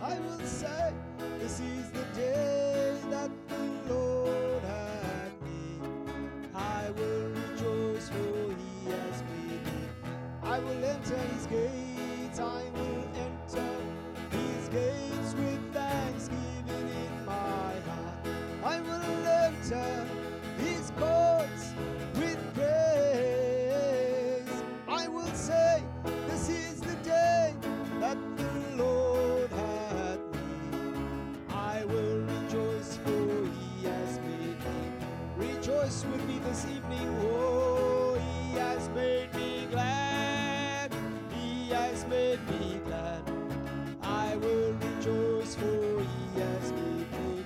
I will say, this is the day that the Lord hath made. I will rejoice, for he has made me. I will enter his gates, I will enter his gates with thanksgiving in my heart. I will enter his courts with praise. I will say, this is the day that the Lord hath made. I will rejoice, for he has made me. Rejoice with me this evening. Oh, he has made me glad. He has made me glad. I will rejoice, for he has made me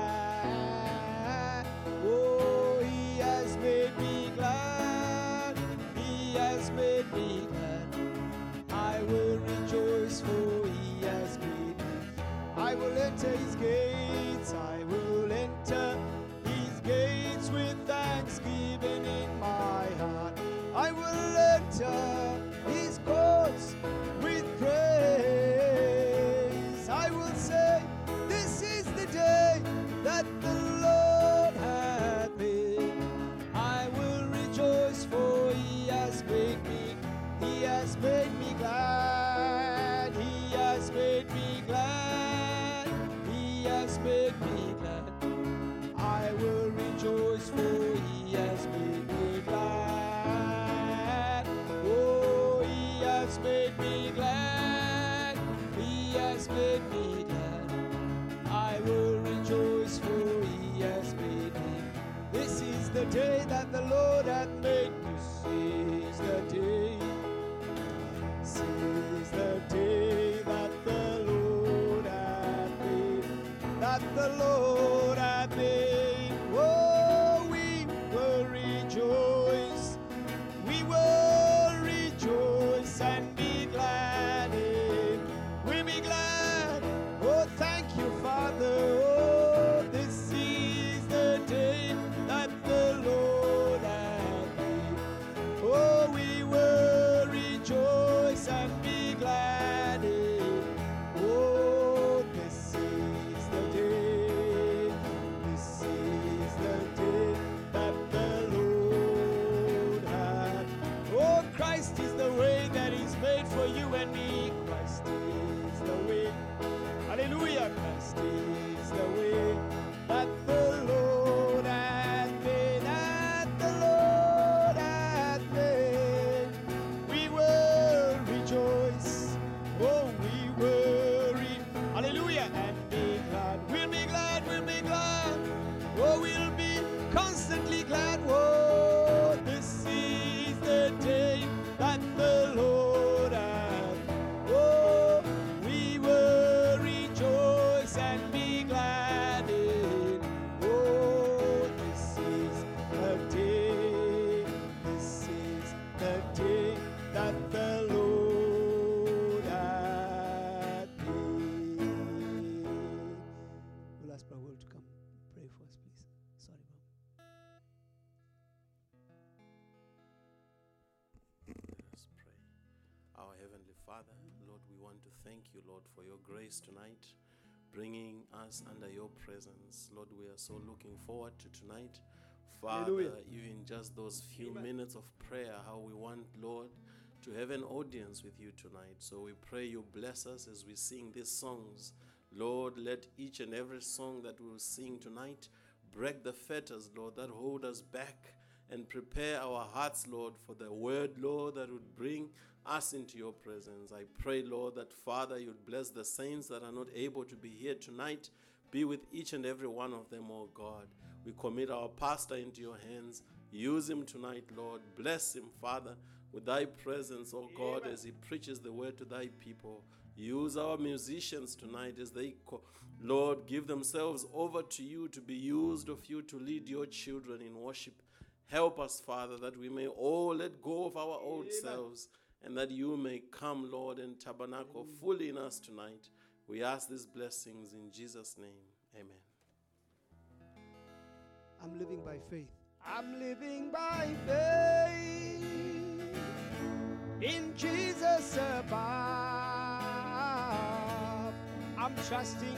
glad. Oh, he has made me glad. He has made me glad. I will rejoice, for he has made me. I will enter his gates. I will enter his gates with thanksgiving in my heart. I will enter his courts with praise. I will say, this is the day that the Lord hath made. I will rejoice, for he has made me. He has made me glad. He has made me glad. He has made me glad. I will rejoice, for he has made me glad. Oh, he has made me glad. He has made me glad. I will rejoice, for he has made me. This is the day that the Lord hath made. This is the day. This is the day that the Lord hath made. That the Lord hath made. Oh, we will rejoice. We will rejoice and be glad in. We'll be glad. Oh, thank you, Father. Oh, this is the day that the Lord hath made. Oh, we will rejoice and be glad in. Oh, this is the day. This is the day that the Lord hath. Oh, Christ is the way that is made for you and me. Christ is the way. Hallelujah. Christ is the way that the Lord hath made. That the Lord hath made. We will rejoice. Oh, we will hallelujah, and be glad. We'll be glad. We'll be glad. Oh, we'll be constantly glad. Oh, this is the day that the Lord hath. Oh, we will rejoice and be glad in. Oh, this is the day. This is the day that the Lord hath made. We'll ask Brother Will to come pray for us, please. Sorry, Mom. Let us pray. Our Heavenly Father, Lord, we want to thank you, Lord, for your grace tonight, bringing us under your presence. Lord, we are so looking forward to tonight. Father, Hallelujah. even just those few Amen. minutes of prayer, how we want, Lord, to have an audience with you tonight. So we pray you bless us as we sing these songs. Lord, let each and every song that we will sing tonight break the fetters, Lord, that hold us back, and prepare our hearts, Lord, for the word, Lord, that would bring us into your presence. I pray, Lord, that Father, you'd bless the saints that are not able to be here tonight. Be with each and every one of them, oh God. We commit our pastor into your hands. Use him tonight, Lord. Bless him, Father, with thy presence, oh God, as he preaches the word to thy people. Use our musicians tonight as they, Lord, give themselves over to you, to be used of you to lead your children in worship. Help us, Father, that we may all let go of our old selves, and that you may come, Lord, and tabernacle fully in us tonight. We ask these blessings in Jesus' name. Amen. I'm living by faith. I'm living by faith in Jesus above. I'm I'm trusting,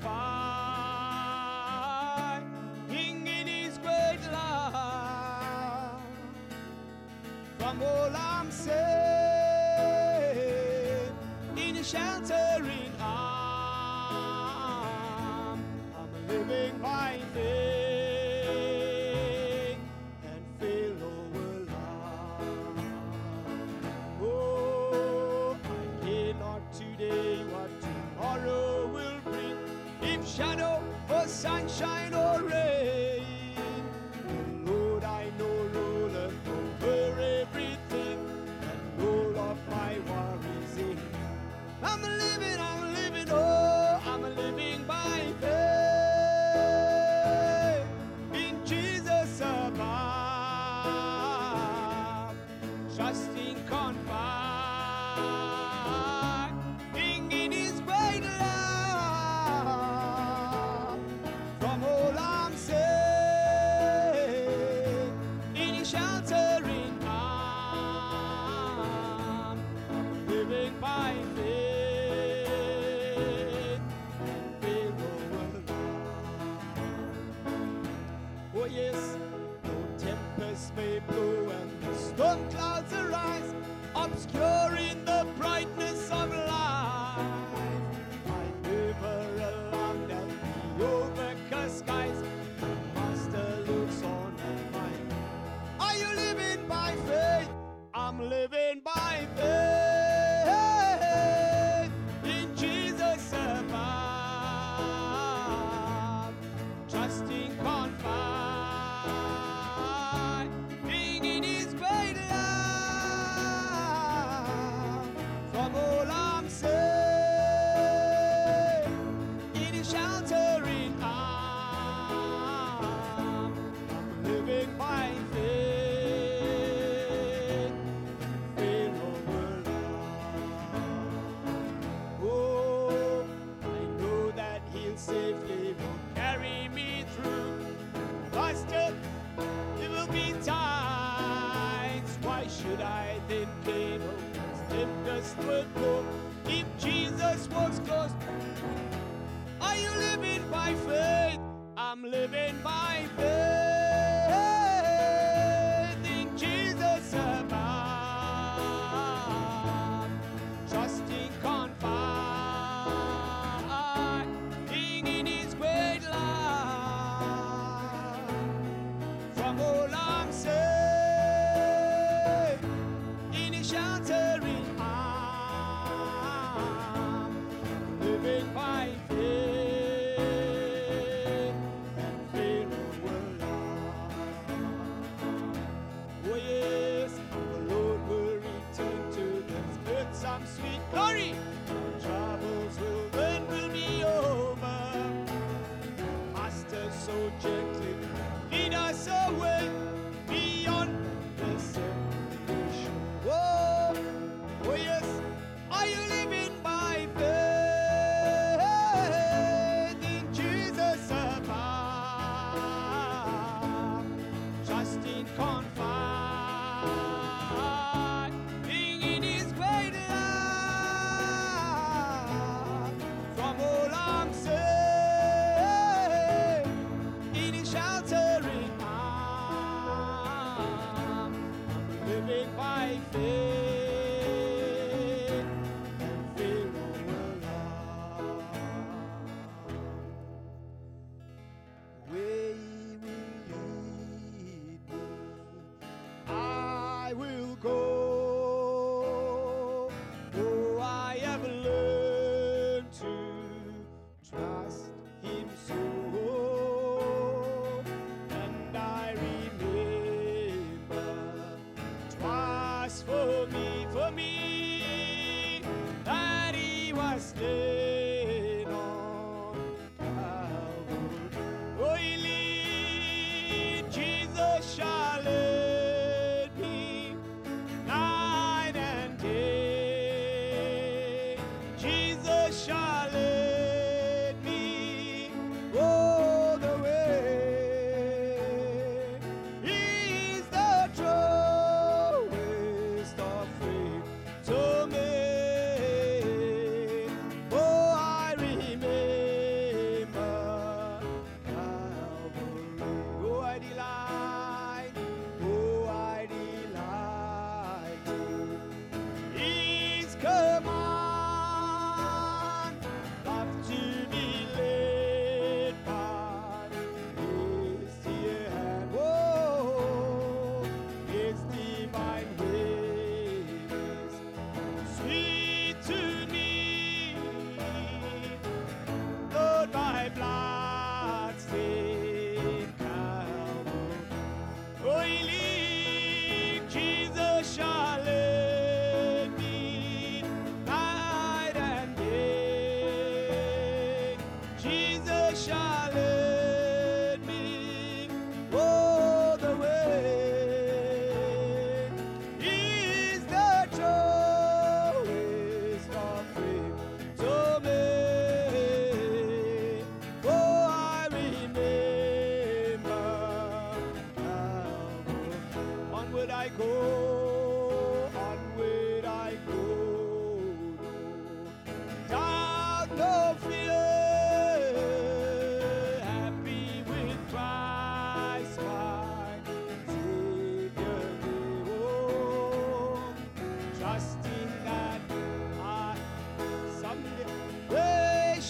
confiding in His great love. From all I'm safe in His sheltering arm, I'm living by faith and fellow alive. Oh, I care not today what tomorrow will bring, if shadow or sunshine or rain. The Lord I know ruleth over everything, and all of my worries in Him. I'm living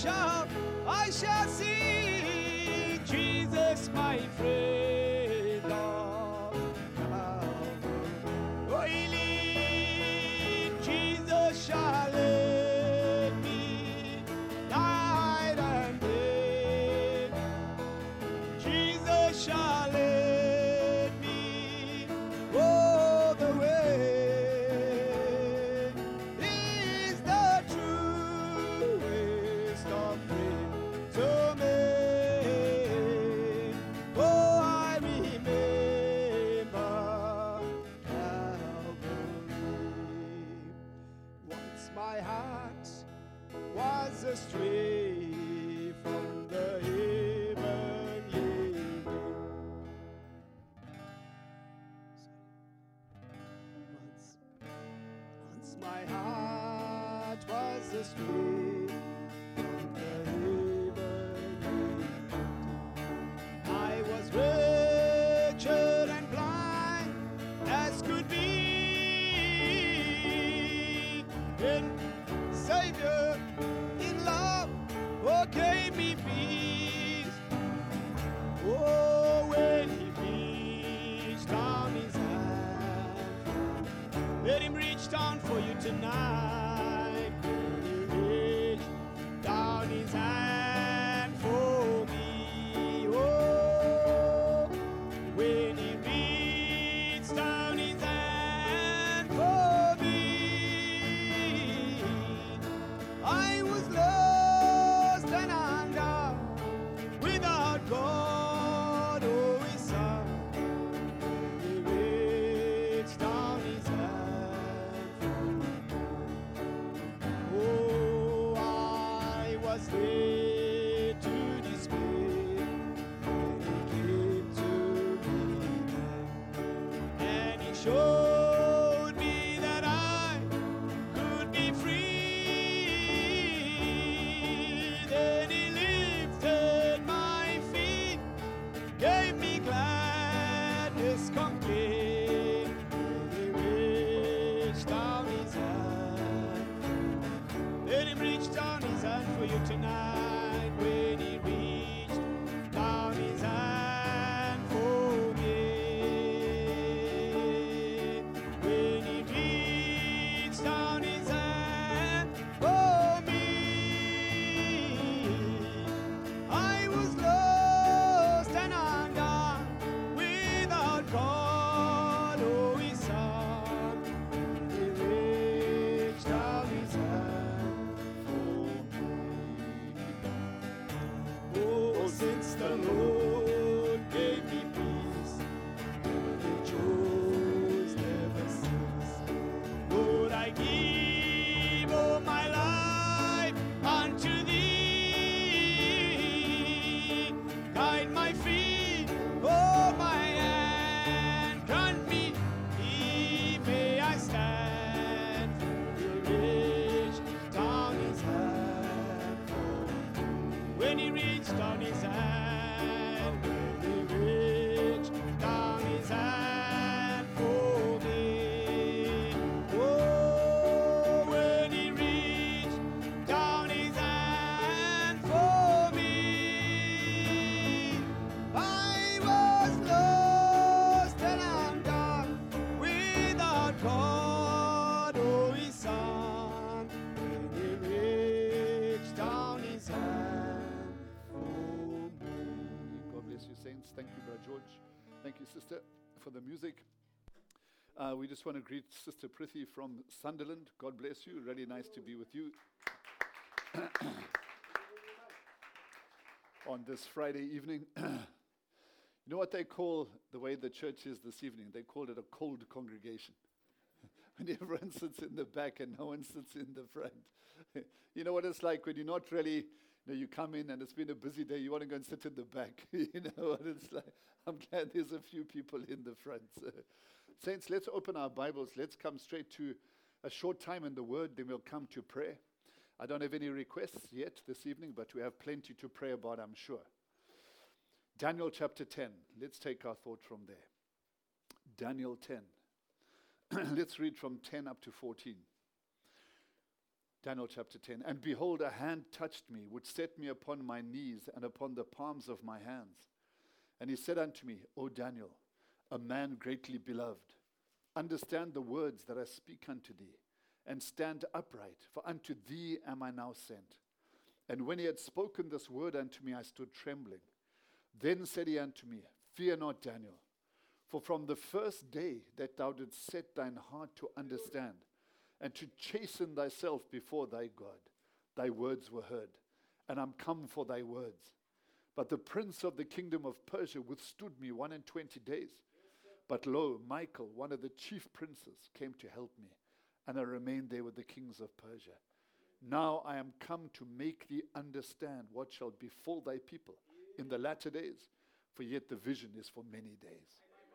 shout, I shall see Jesus, my friend of Calvary. Oh, he lived, Jesus shall lead me night and day. Jesus shall lead me all the way. He is the truest of friends to me. Oh, I remember Calvary. Once my heart was astray from the heavenly way. Once my heart was astray from the heavenly way. I was wretched and blind as could be. And Savior in love, oh, gave me peace. Oh, when he reached down his hand, let him reach down for you tonight. When he reached down his hand for me. Oh, when he reached down his hand for me. I was lost and undone without God or his son. He reached down his hand for me. Oh, I was laid to despair, and he came to me there. And he showed me that I could be free. Then he lifted my feet, gave me gladness complete. Then he reached down his hand. Let him reach down his hand for you tonight. When he reached down his hand for me. When he reached down his hand for me. I was lost and undone without God or his son. He reached down his hand for me. Oh, since the Lord gave me peace, the joys never cease. Lord, I give all my life unto thee. Guide my feet, hold my hand, grant me, may I stand. He reached down his hand for me. When he reached down his hand, when he reached down his hand for me. Oh, when he reached down his hand for me. I was lost and undone without God or his son. When he reached down his hand for me. God bless you, saints. Thank you, Brother George. Thank you, Sister, for the music. We just want to greet Sister Prithi from Sunderland. God bless you. Really nice to be with you on this Friday evening. You know what they call the way the church is this evening? They call it a cold congregation. When everyone sits in the back and no one sits in the front. You know what it's like when you're not really, you come in and it's been a busy day, you want to go and sit in the back. You know what it's like. I'm glad there's a few people in the front. Saints, let's open our Bibles. Let's come straight to a short time in the Word, then we'll come to prayer. I don't have any requests yet this evening, but we have plenty to pray about, I'm sure. Daniel chapter 10. Let's take our thought from there. Daniel 10. Let's read from 10 up to 14. Daniel chapter 10. And behold, a hand touched me, which set me upon my knees and upon the palms of my hands. And he said unto me, O Daniel, a man greatly beloved, understand the words that I speak unto thee, and stand upright, for unto thee am I now sent. And when he had spoken this word unto me, I stood trembling. Then said he unto me, Fear not, Daniel, for from the first day that thou didst set thine heart to understand, and to chasten thyself before thy God, thy words were heard, and I'm come for thy words. But the prince of the kingdom of Persia withstood me 21 days. But lo, Michael, one of the chief princes, came to help me, and I remained there with the kings of Persia. Now I am come to make thee understand what shall befall thy people in the latter days, for yet the vision is for many days.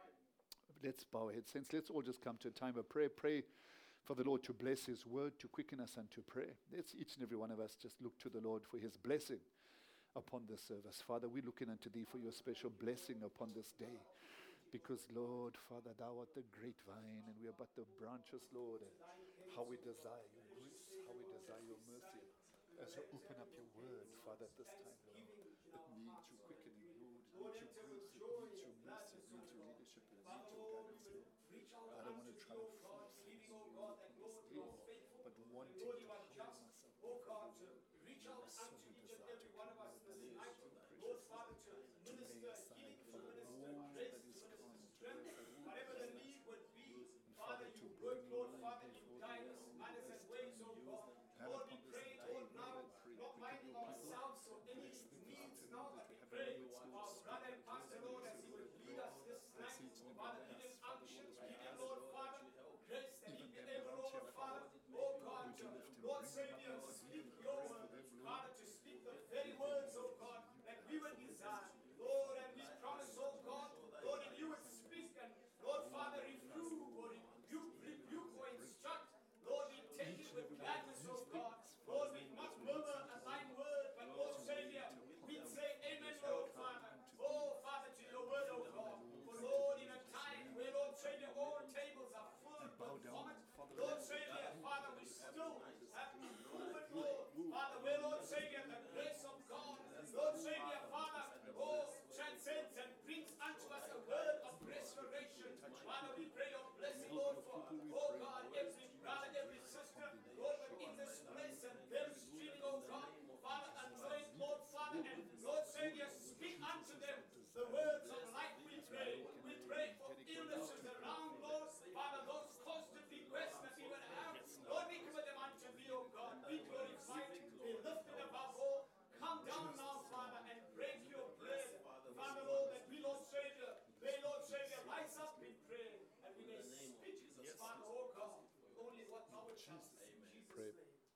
Let's bow our heads, saints. Let's all just come to a time of prayer. Pray for the Lord to bless his word, to quicken us unto prayer. Let's each and every one of us just look to the Lord for his blessing upon this service. Father, we're looking unto thee for your special blessing upon this day. Because, Lord, Father, thou art the great vine, and we are but the branches, Lord. And how we desire your grace, how we desire your mercy. As you open up your word, Father, at this time, Lord, it needs your quickening, Lord. It needs your grace, it needs your mercy, it needs your leadership, it needs your guidance, Lord. I don't want to try and force things, Lord, upon this day, but wanting to humble myself before you, Lord. You are so desire to come, Lord, that is so precious, Lord, to lay aside, Father, all that is common to us, Whatever the need would be, Father, to you bring, work, Lord, Lord, Father, you before guide thee, us, Lord, manners and this ways, time oh use God. and Lord, we upon this pray, day, Lord, Lord, now, I pray, not quicken minding your people, ourselves or any bless the needs visitor, now Lord, that that we you have in pray. our midst, Lord, Our speak brother and unto us, pastor, Lord, as bless he your would word, lead Lord, us this bless night, each and every Father, one of give us, him Father, unction, Lord, as we give him, gather, Lord, Father, grace that he even be them able, around Lord, here, Father, Father, oh God, we to lift him, Lord bring him up, Savior, Lord, speak we your pray for words, them, Lord, Father, to speak the we very thank words, you, oh Lord, God, you that we guide would them, we desire. bless you, Lord, Father, and we bless the promise, prayers oh tonight, God, Lord, if you would speak and Lord Father, reprove or rebuke or instruct, Lord, we take it each and with every one of gladness, these oh God. things, Lord, Father, we Lord, not as we look murmur into at them, thine word, but Lord to Savior, wait upon we them, say Father, amen, as we Lord come Father. unto thee, Oh Father, to your word, oh Father, God. Lord, For to Lord, in a deliver us, time Lord, where, Lord Savior, all tables are full and bow with down, vomit, Father, Lord Lord, to Savior, you, Father, we Father, still Lord, this have day, proven, Lord, move, Father, where, Lord Savior, the grace of God, Lord move, Savior, Father, Father, this time, Lord. oh, transcends and brings unto us a word of restoration. Touch your Father, we people, pray your blessing, help Lord, your for, people, we oh pray, God, Lord, every brother, every grace sister, upon thee, Lord, Lord, within this place and upon them thee, Lord, streaming, oh God, Father, Jesus, anoint, lead Lord, us, Father, Lord, and lead us, Lord Lord, Savior, Lord, speak Jesus unto is them our the desire, words of Lord, life, we as we pray. walk in We there, pray for dedicate your illnesses people, around, Father, Lord, Father, those constant requests that we would have. Lord, we commit them unto thee, oh God. Be glorified, be lifted above all. Come down now, Father, and break your bread. Father, Lord, that we, Lord Savior, may, Lord Savior, rise up in prayer, and we may speak, Father, oh God, only what thou would tell us. In Jesus' pray.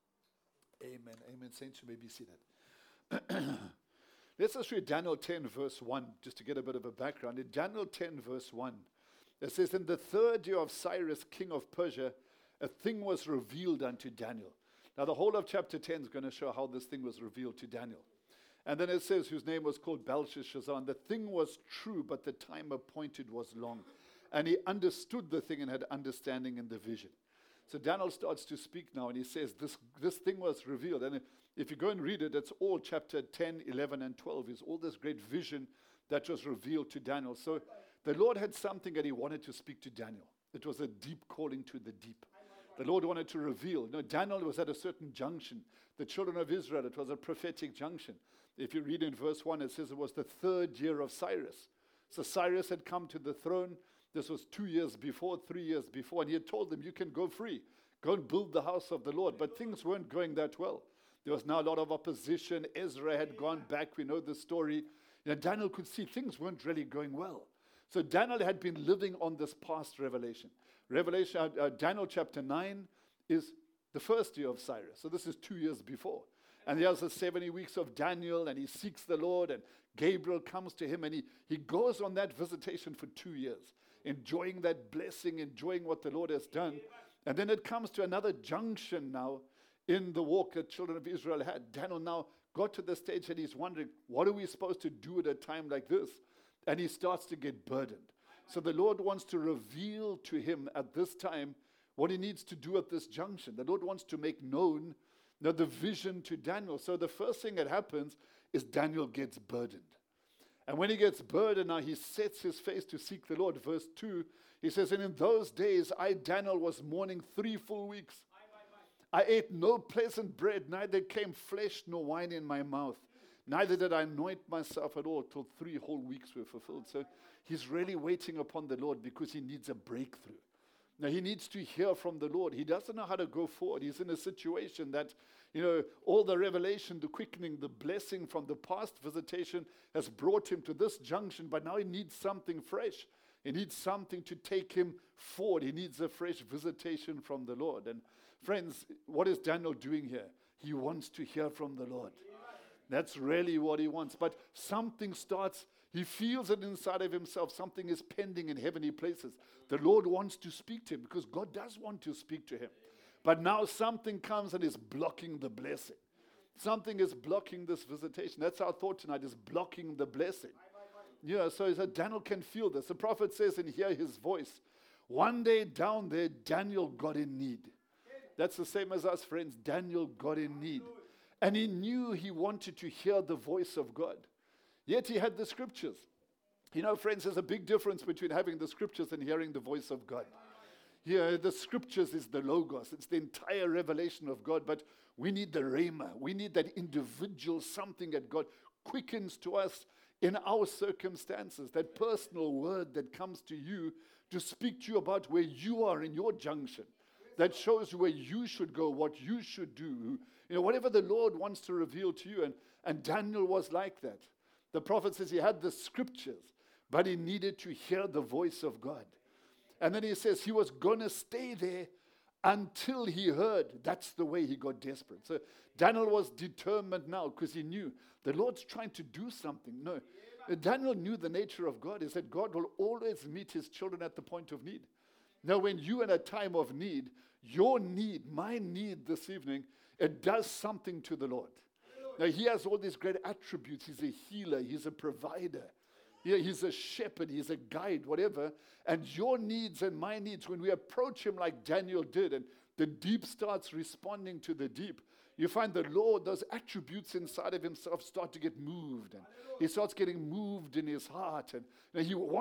name. Amen. Amen. Saints, you may be seated. Let's just read Daniel 10, verse 1, just to get a bit of a background. In Daniel 10, verse 1, it says, In the third year of Cyrus, king of Persia, a thing was revealed unto Daniel. Now, the whole of chapter 10 is going to show how this thing was revealed to Daniel. And then it says, whose name was called Belteshazzar. And the thing was true, but the time appointed was long. And he understood the thing and had understanding in the vision. So Daniel starts to speak now, and he says, this thing was revealed. And if you go and read it, it's all chapter 10, 11, and 12 is all this great vision that was revealed to Daniel. So the Lord had something that he wanted to speak to Daniel. It was a deep calling to the deep. The Lord wanted to reveal. Daniel was at a certain junction. The children of Israel, it was a prophetic junction. If you read in verse 1, it says it was the third year of Cyrus. So Cyrus had come to the throne. This was 2 years before, 3 years before. And he had told them, you can go free. Go and build the house of the Lord. But things weren't going that well. There was now a lot of opposition. Ezra had gone back. We know the story. Daniel could see things weren't really going well. So Daniel had been living on this past revelation. Daniel chapter 9 is the first year of Cyrus. So this is 2 years before. And he has the 70 weeks of Daniel, and he seeks the Lord, and Gabriel comes to him, and he goes on that visitation for 2 years, enjoying that blessing, enjoying what the Lord has done. And then it comes to another junction now in the walk that children of Israel had. Daniel now got to the stage that he's wondering, what are we supposed to do at a time like this? And he starts to get burdened. So the Lord wants to reveal to him at this time what he needs to do at this junction. The Lord wants to make known Now, the vision to Daniel. So the first thing that happens is Daniel gets burdened. And when he gets burdened, now he sets his face to seek the Lord. Verse 2, he says, and in those days, I, Daniel, was mourning 3 full weeks. I ate no pleasant bread, neither came flesh nor wine in my mouth. Neither did I anoint myself at all till 3 whole weeks were fulfilled. So he's really waiting upon the Lord because he needs a breakthrough. Now, he needs to hear from the Lord. He doesn't know how to go forward. He's in a situation that, all the revelation, the quickening, the blessing from the past visitation has brought him to this junction, but now he needs something fresh. He needs something to take him forward. He needs a fresh visitation from the Lord. And friends, what is Daniel doing here? He wants to hear from the Lord. That's really what he wants. But something starts, he feels it inside of himself. Something is pending in heavenly places. The Lord wants to speak to him because God does want to speak to him. But now something comes and is blocking the blessing. Something is blocking this visitation. That's our thought tonight, is blocking the blessing. So Daniel can feel this. The prophet says and hear his voice. One day down there, Daniel got in need. That's the same as us, friends. Daniel got in need. And he knew he wanted to hear the voice of God. Yet he had the scriptures. Friends, there's a big difference between having the scriptures and hearing the voice of God. The scriptures is the Logos. It's the entire revelation of God. But we need the Rhema. We need that individual something that God quickens to us in our circumstances. That personal word that comes to you to speak to you about where you are in your junction. That shows you where you should go, what you should do. Whatever the Lord wants to reveal to you. And Daniel was like that. The prophet says he had the scriptures, but he needed to hear the voice of God. And then he says he was going to stay there until he heard. That's the way he got desperate. So Daniel was determined now because he knew the Lord's trying to do something. No, Daniel knew the nature of God. He said God will always meet his children at the point of need. Now, when you in a time of need, your need, my need this evening, it does something to the Lord. Now, he has all these great attributes. He's a healer. He's a provider. He's a shepherd. He's a guide, whatever. And your needs and my needs, when we approach him like Daniel did, and the deep starts responding to the deep, you find the Lord, those attributes inside of himself start to get moved. And he starts getting moved in his heart. And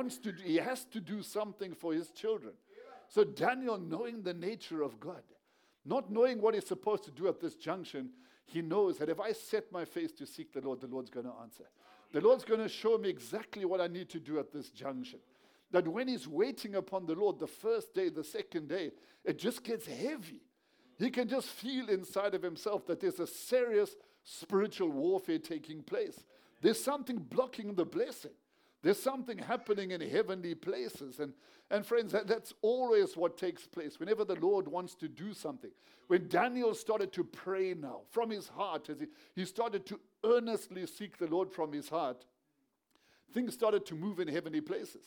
he has to do something for his children. So Daniel, knowing the nature of God, not knowing what he's supposed to do at this junction, he knows that if I set my face to seek the Lord's going to answer. The Lord's going to show me exactly what I need to do at this junction. That when he's waiting upon the Lord, the first day, the second day, it just gets heavy. He can just feel inside of himself that there's a serious spiritual warfare taking place. There's something blocking the blessing. There's something happening in heavenly places. And friends, that's always what takes place whenever the Lord wants to do something. When Daniel started to pray now from his heart, as he started to earnestly seek the Lord from his heart, things started to move in heavenly places.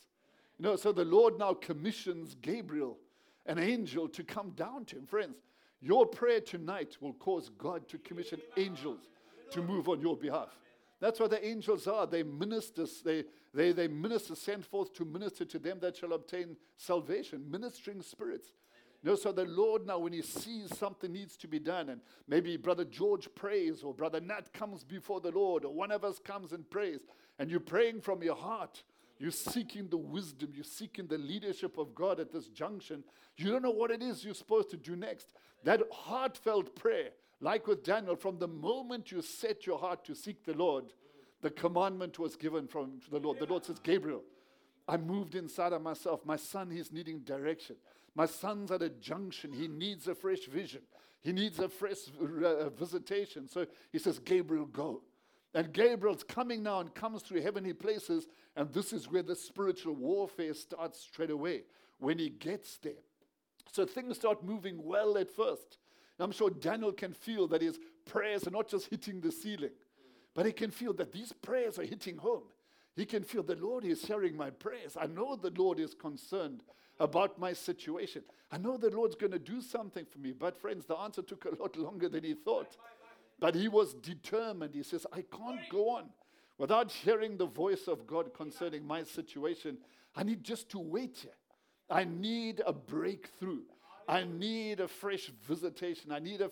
So the Lord now commissions Gabriel, an angel, to come down to him. Friends, your prayer tonight will cause God to commission angels to move on your behalf. That's what the angels are. They ministers. They minister, sent forth to minister to them that shall obtain salvation, ministering spirits. So the Lord now, when he sees something needs to be done, and maybe Brother George prays, or Brother Nat comes before the Lord, or one of us comes and prays, and you're praying from your heart, you're seeking the wisdom, you're seeking the leadership of God at this junction. You don't know what it is you're supposed to do next. That heartfelt prayer, like with Daniel, from the moment you set your heart to seek the Lord, the commandment was given from the Lord. The Lord says, Gabriel, I moved inside of myself. My son, he's needing direction. My son's at a junction. He needs a fresh vision. He needs a fresh visitation. So he says, Gabriel, go. And Gabriel's coming now and comes through heavenly places. And this is where the spiritual warfare starts straight away, when he gets there. So things start moving well at first. And I'm sure Daniel can feel that his prayers are not just hitting the ceiling, but he can feel that these prayers are hitting home. He can feel the Lord is hearing my prayers. I know the Lord is concerned about my situation. I know the Lord's going to do something for me. But friends, the answer took a lot longer than he thought. But he was determined. He says, I can't go on without hearing the voice of God concerning my situation. I need just to wait here. I need a breakthrough. I need a fresh visitation. I need a fresh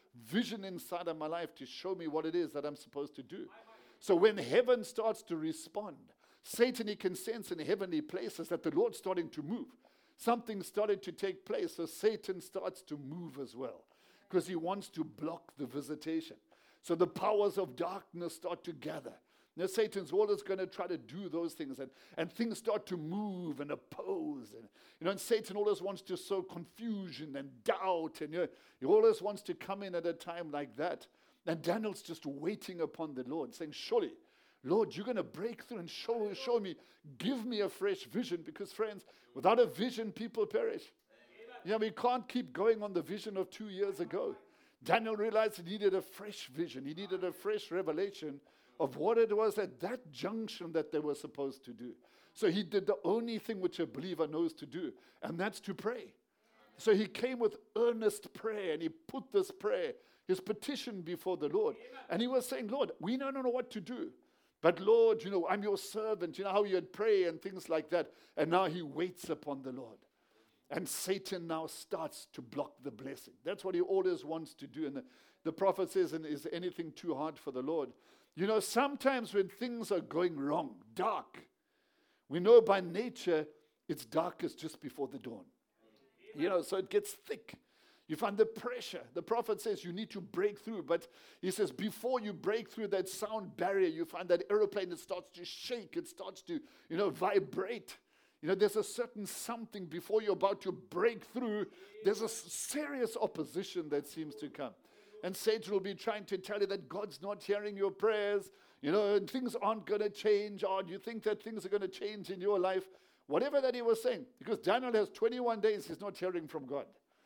vision inside of my life to show me what it is that I'm supposed to do. So when heaven starts to respond, Satan, he can sense in heavenly places that the Lord's starting to move. Something started to take place, so Satan starts to move as well because he wants to block the visitation. So the powers of darkness start to gather. Now Satan's always going to try to do those things, and things start to move and oppose. And Satan always wants to sow confusion and doubt, and he always wants to come in at a time like that. And Daniel's just waiting upon the Lord, saying, surely, Lord, you're going to break through and show me, give me a fresh vision. Because, friends, without a vision, people perish. We can't keep going on the vision of 2 years ago. Daniel realized he needed a fresh vision. He needed a fresh revelation of what it was at that junction that they were supposed to do. So he did the only thing which a believer knows to do, and that's to pray. So he came with earnest prayer, and he put this prayer, his petition before the Lord. And he was saying, Lord, we don't know what to do. But Lord, I'm your servant. You know how you'd pray and things like that. And now he waits upon the Lord. And Satan now starts to block the blessing. That's what he always wants to do. And the prophet says, and is anything too hard for the Lord? Sometimes when things are going wrong, dark, we know by nature it's darkest just before the dawn. So it gets thick. You find the pressure. The prophet says you need to break through. But he says before you break through that sound barrier, you find that aeroplane, it starts to shake. It starts to, vibrate. There's a certain something before you're about to break through. There's a serious opposition that seems to come. And Satan will be trying to tell you that God's not hearing your prayers, and things aren't going to change. Or you think that things are going to change in your life. Whatever that he was saying. Because Daniel has 21 days, he's not hearing from God.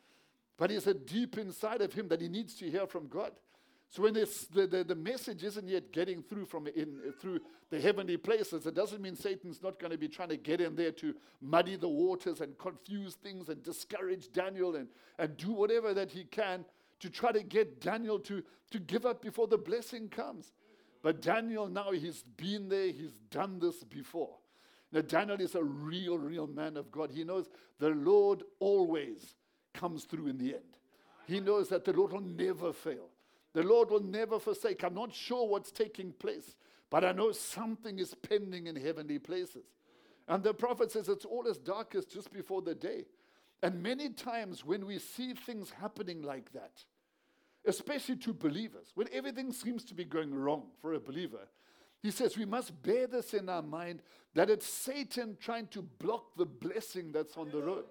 But it's a deep inside of him that he needs to hear from God. So when the message isn't yet getting through through the heavenly places, it doesn't mean Satan's not going to be trying to get in there to muddy the waters and confuse things and discourage Daniel and do whatever that he can to try to get Daniel to give up before the blessing comes. But Daniel now, he's been there, he's done this before. Now Daniel is a real man of God. He knows the Lord always comes through in the end. He knows that the Lord will never fail. The Lord will never forsake. I'm not sure what's taking place, but I know something is pending in heavenly places. And the prophet says it's all as dark as just before the day. And many times when we see things happening like that, especially to believers, when everything seems to be going wrong for a believer, he says we must bear this in our mind that it's Satan trying to block the blessing that's on the road.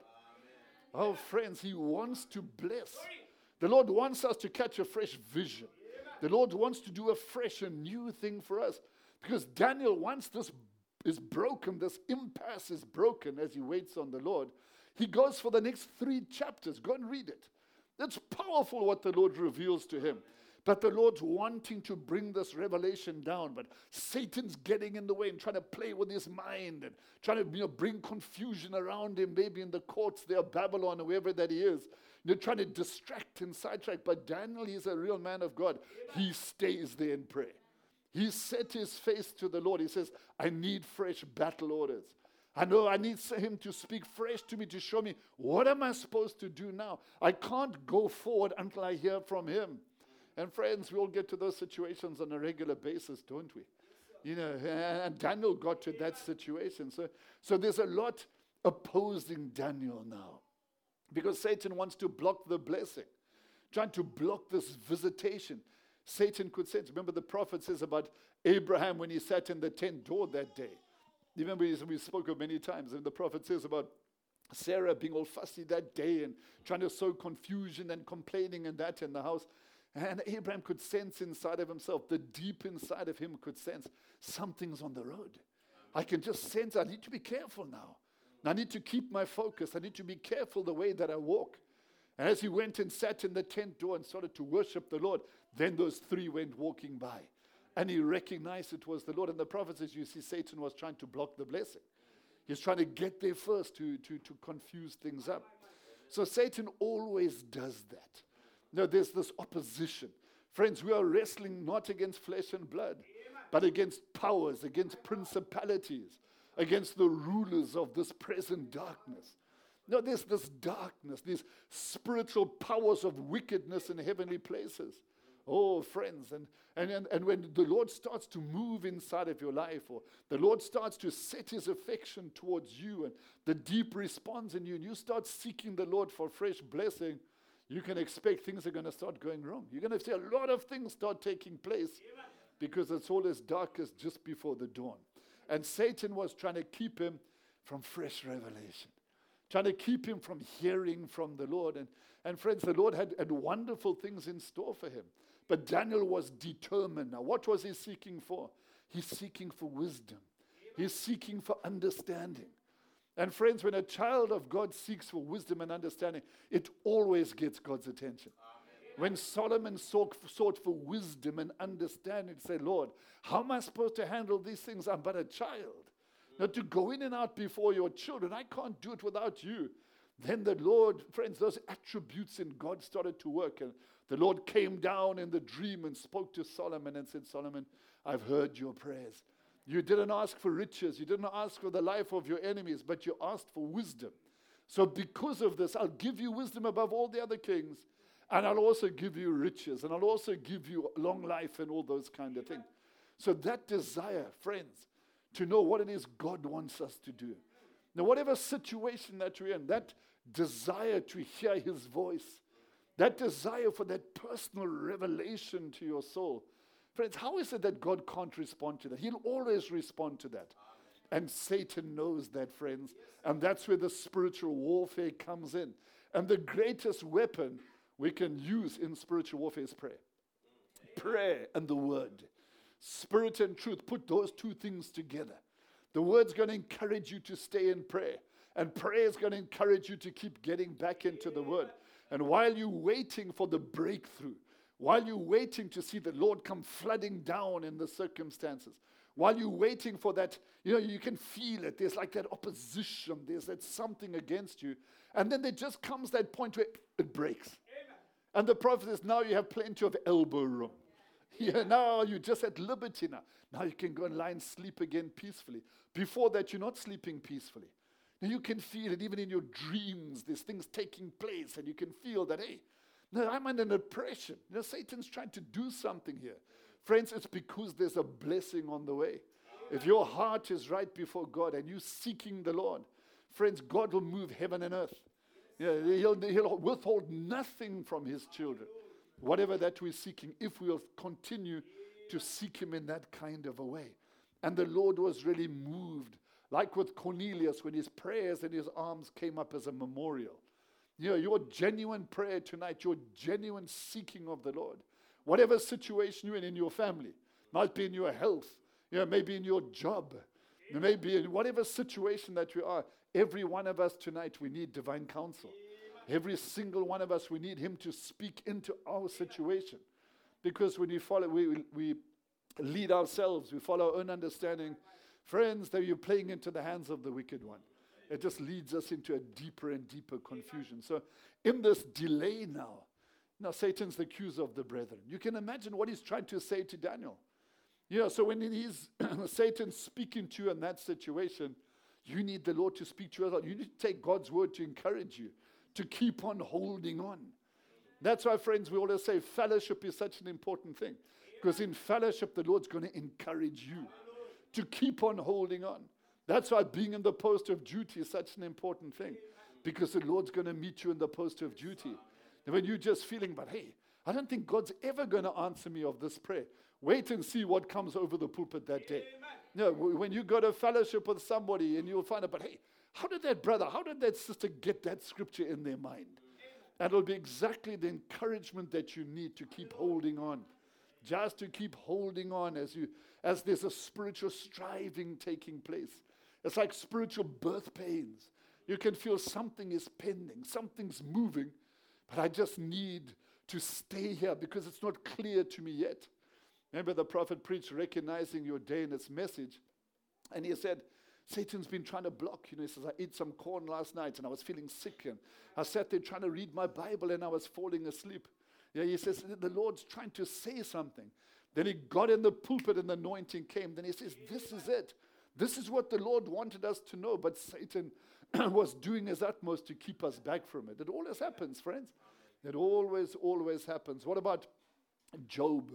Oh, friends, he wants to bless. The Lord wants us to catch a fresh vision. The Lord wants to do a fresh and new thing for us. Because Daniel, once this is broken, this impasse is broken as he waits on the Lord, he goes for the next 3 chapters. Go and read it. It's powerful what the Lord reveals to him. But the Lord's wanting to bring this revelation down. But Satan's getting in the way and trying to play with his mind and trying to bring confusion around him, maybe in the courts there, Babylon, or wherever that he is. Trying to distract and sidetrack. But Daniel, he's a real man of God. He stays there in prayer. He set his face to the Lord. He says, I need fresh battle orders. I know I need him to speak fresh to me, to show me, what am I supposed to do now? I can't go forward until I hear from him. And friends, we all get to those situations on a regular basis, don't we? And Daniel got to that situation. So there's a lot opposing Daniel now. Because Satan wants to block the blessing, trying to block this visitation. Satan could sense. Remember the prophet says about Abraham when he sat in the tent door that day. You remember we spoke of many times. And the prophet says about Sarah being all fussy that day and trying to sow confusion and complaining and that in the house. And Abraham could sense inside of himself, the deep inside of him could sense something's on the road. I can just sense I need to be careful now. I need to keep my focus. I need to be careful the way that I walk. And as he went and sat in the tent door and started to worship the Lord, then those 3 went walking by. And he recognized it was the Lord. And the prophet says, you see, Satan was trying to block the blessing. He's trying to get there first to confuse things up. So Satan always does that. No, there's this opposition. Friends, we are wrestling not against flesh and blood, but against powers, against principalities, against the rulers of this present darkness. No, there's this darkness, these spiritual powers of wickedness in heavenly places. Oh, friends, and when the Lord starts to move inside of your life, or the Lord starts to set his affection towards you, and the deep response in you, and you start seeking the Lord for fresh blessing, you can expect things are going to start going wrong. You're going to see a lot of things start taking place because it's all as dark as just before the dawn. And Satan was trying to keep him from fresh revelation, trying to keep him from hearing from the Lord. And friends, the Lord had wonderful things in store for him. But Daniel was determined. Now, what was he seeking for? He's seeking for wisdom. He's seeking for understanding. And friends, when a child of God seeks for wisdom and understanding, it always gets God's attention. When Solomon sought for wisdom and understanding, he said, Lord, how am I supposed to handle these things? I'm but a child. Now, to go in and out before your children, I can't do it without you. Then the Lord, friends, those attributes in God started to work. And the Lord came down in the dream and spoke to Solomon and said, Solomon, I've heard your prayers. You didn't ask for riches. You didn't ask for the life of your enemies, but you asked for wisdom. So because of this, I'll give you wisdom above all the other kings. And I'll also give you riches. And I'll also give you long life and all those kind of things. So that desire, friends, to know what it is God wants us to do. Now, whatever situation that you're in, that desire to hear his voice, that desire for that personal revelation to your soul. Friends, how is it that God can't respond to that? He'll always respond to that. And Satan knows that, friends. And that's where the spiritual warfare comes in. And the greatest weapon we can use in spiritual warfare is prayer. Prayer and the word. Spirit and truth, put those two things together. The word's going to encourage you to stay in prayer. And prayer is going to encourage you to keep getting back into the word. And while you're waiting for the breakthrough, while you're waiting to see the Lord come flooding down in the circumstances, while you're waiting for that, you can feel it. There's like that opposition. There's that something against you. And then there just comes that point where it breaks. Amen. And the prophet says, now you have plenty of elbow room. Yeah, now you're just at liberty now. Now you can go and lie and sleep again peacefully. Before that, you're not sleeping peacefully. Now you can feel it even in your dreams. There's things taking place, and you can feel that, hey, no, I'm under an oppression. Satan's trying to do something here. Friends, it's because there's a blessing on the way. If your heart is right before God and you're seeking the Lord, friends, God will move heaven and earth. Yeah, he'll withhold nothing from his children. Whatever that we're seeking, if we'll continue to seek him in that kind of a way. And the Lord was really moved, like with Cornelius, when his prayers and his arms came up as a memorial. Your genuine prayer tonight, your genuine seeking of the Lord, whatever situation you're in your family, might be in your health, maybe in your job, maybe in whatever situation that you are, every one of us tonight, we need divine counsel. Every single one of us, we need him to speak into our situation. Because when we lead ourselves, we follow our own understanding, friends, that you're playing into the hands of the wicked one. It just leads us into a deeper and deeper confusion. So in this delay now, Satan's the accuser of the brethren. You can imagine what he's trying to say to Daniel. So when he's Satan speaking to you in that situation, you need the Lord to speak to you as well. You need to take God's word to encourage you, to keep on holding on. That's why, friends, we always say fellowship is such an important thing. Because in fellowship, the Lord's going to encourage you to keep on holding on. That's why being in the post of duty is such an important thing. Because the Lord's going to meet you in the post of duty. And when you're just feeling, but hey, I don't think God's ever going to answer me of this prayer. Wait and see what comes over the pulpit that day. When you go to fellowship with somebody and you'll find out, but hey, how did that brother, how did that sister get that scripture in their mind? And it'll be exactly the encouragement that you need to keep holding on. Just to keep holding on as there's a spiritual striving taking place. It's like spiritual birth pains. You can feel something is pending, something's moving, but I just need to stay here because it's not clear to me yet. Remember the prophet preached recognizing your day in its message. And he said, Satan's been trying to block. He says, I ate some corn last night and I was feeling sick. And I sat there trying to read my Bible and I was falling asleep. He says, the Lord's trying to say something. Then he got in the pulpit and the anointing came. Then he says, this is it. This is what the Lord wanted us to know. But Satan was doing his utmost to keep us back from it. It always happens, friends. It always happens. What about Job?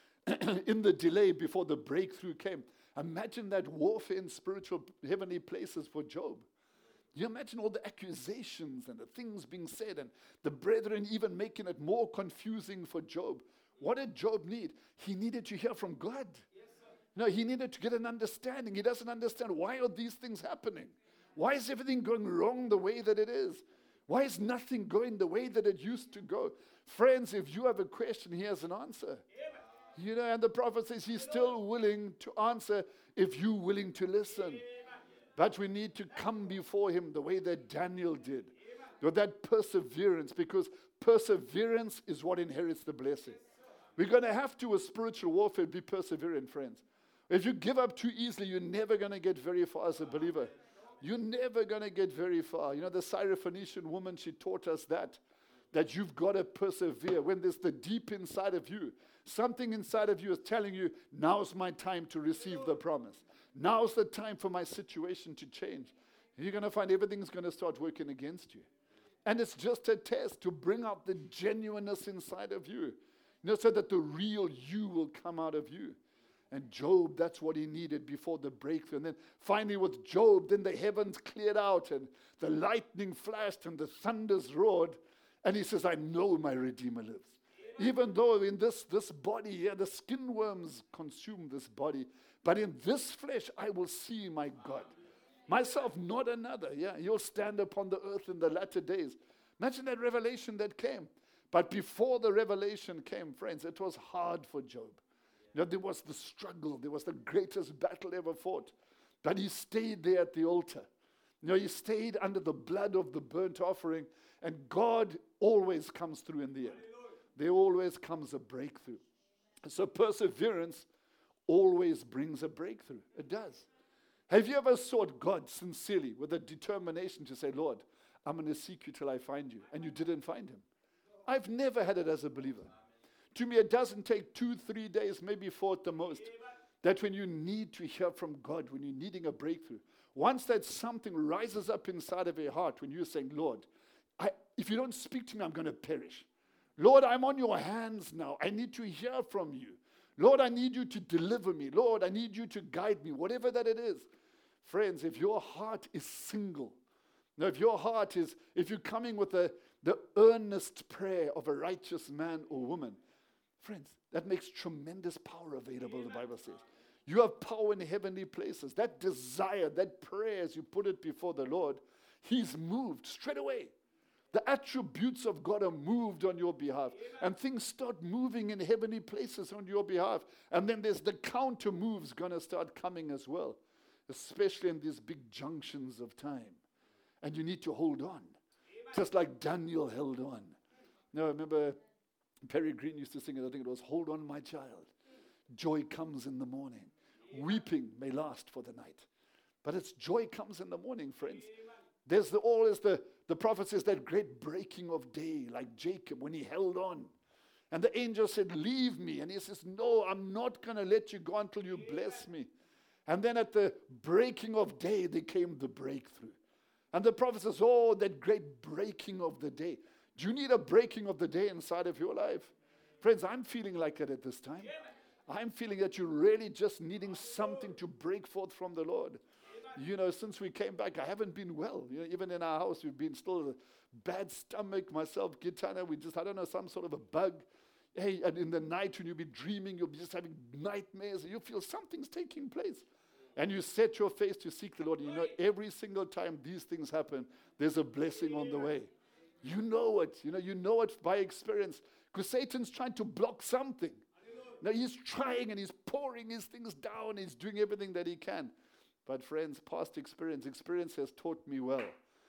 In the delay before the breakthrough came. Imagine that warfare in spiritual heavenly places for Job. You imagine all the accusations and the things being said and the brethren even making it more confusing for Job. What did Job need? He needed to hear from God. No, he needed to get an understanding. He doesn't understand, why are these things happening? Why is everything going wrong the way that it is? Why is nothing going the way that it used to go? Friends, if you have a question, here's an answer. You know, and the prophet says he's still willing to answer if you're willing to listen. But we need to come before him the way that Daniel did. With that perseverance, because perseverance is what inherits the blessing. We're going to have to, with spiritual warfare, be perseverant, friends. If you give up too easily, you're never going to get very far as a believer. You're never going to get very far. You know, the Syrophoenician woman, she taught us that you've got to persevere. When there's the deep inside of you, something inside of you is telling you, now's my time to receive the promise. Now's the time for my situation to change. You're going to find everything's going to start working against you. And it's just a test to bring out the genuineness inside of you. You know, so that the real you will come out of you. And Job, that's what he needed before the breakthrough. And then finally with Job, then the heavens cleared out and the lightning flashed and the thunders roared. And he says, I know my Redeemer lives. Even though in this body here, the skin worms consume this body. But in this flesh, I will see my God. Myself, not another. Yeah, you'll stand upon the earth in the latter days. Imagine that revelation that came. But before the revelation came, friends, it was hard for Job. You know, there was the struggle. There was the greatest battle ever fought. But he stayed there at the altar. You know, he stayed under the blood of the burnt offering. And God always comes through in the end. There always comes a breakthrough. So perseverance always brings a breakthrough. It does. Have you ever sought God sincerely with a determination to say, Lord, I'm going to seek you till I find you, and you didn't find him? I've never had it as a believer. To me, it doesn't take 2-3 days, maybe 4 at the most, that when you need to hear from God, when you're needing a breakthrough, once that something rises up inside of your heart, when you're saying, Lord, if you don't speak to me, I'm going to perish. Lord, I'm on your hands now. I need to hear from you. Lord, I need you to deliver me. Lord, I need you to guide me, whatever that it is. Friends, if your heart is single, now if your heart is, if you're coming with the earnest prayer of a righteous man or woman, friends, that makes tremendous power available, the Bible says. You have power in heavenly places. That desire, that prayer, as you put it before the Lord, he's moved straight away. The attributes of God are moved on your behalf. And things start moving in heavenly places on your behalf. And then there's the counter moves going to start coming as well. Especially in these big junctions of time. And you need to hold on. Just like Daniel held on. Now, I remember Perry Green used to sing it. I think it was, hold on, my child. Joy comes in the morning. Weeping may last for the night. But it's joy comes in the morning, friends. There's always the prophet says that great breaking of day, like Jacob when he held on. And the angel said, leave me. And he says, no, I'm not going to let you go until you bless me. And then at the breaking of day, there came the breakthrough. And the prophet says, oh, that great breaking of the day. Do you need a breaking of the day inside of your life? Friends, I'm feeling like that at this time. I'm feeling that you're really just needing something to break forth from the Lord. You know, since we came back, I haven't been well. You know, even in our house, we've been still bad stomach. Myself, Gitana, I don't know, some sort of a bug. Hey, and in the night when you'll be dreaming, you'll be just having nightmares. And you feel something's taking place. And you set your face to seek the Lord. And you know, every single time these things happen, there's a blessing on the way. You know it. You know it by experience. Because Satan's trying to block something. Now he's trying and he's pouring his things down. He's doing everything that he can. But friends, past experience has taught me well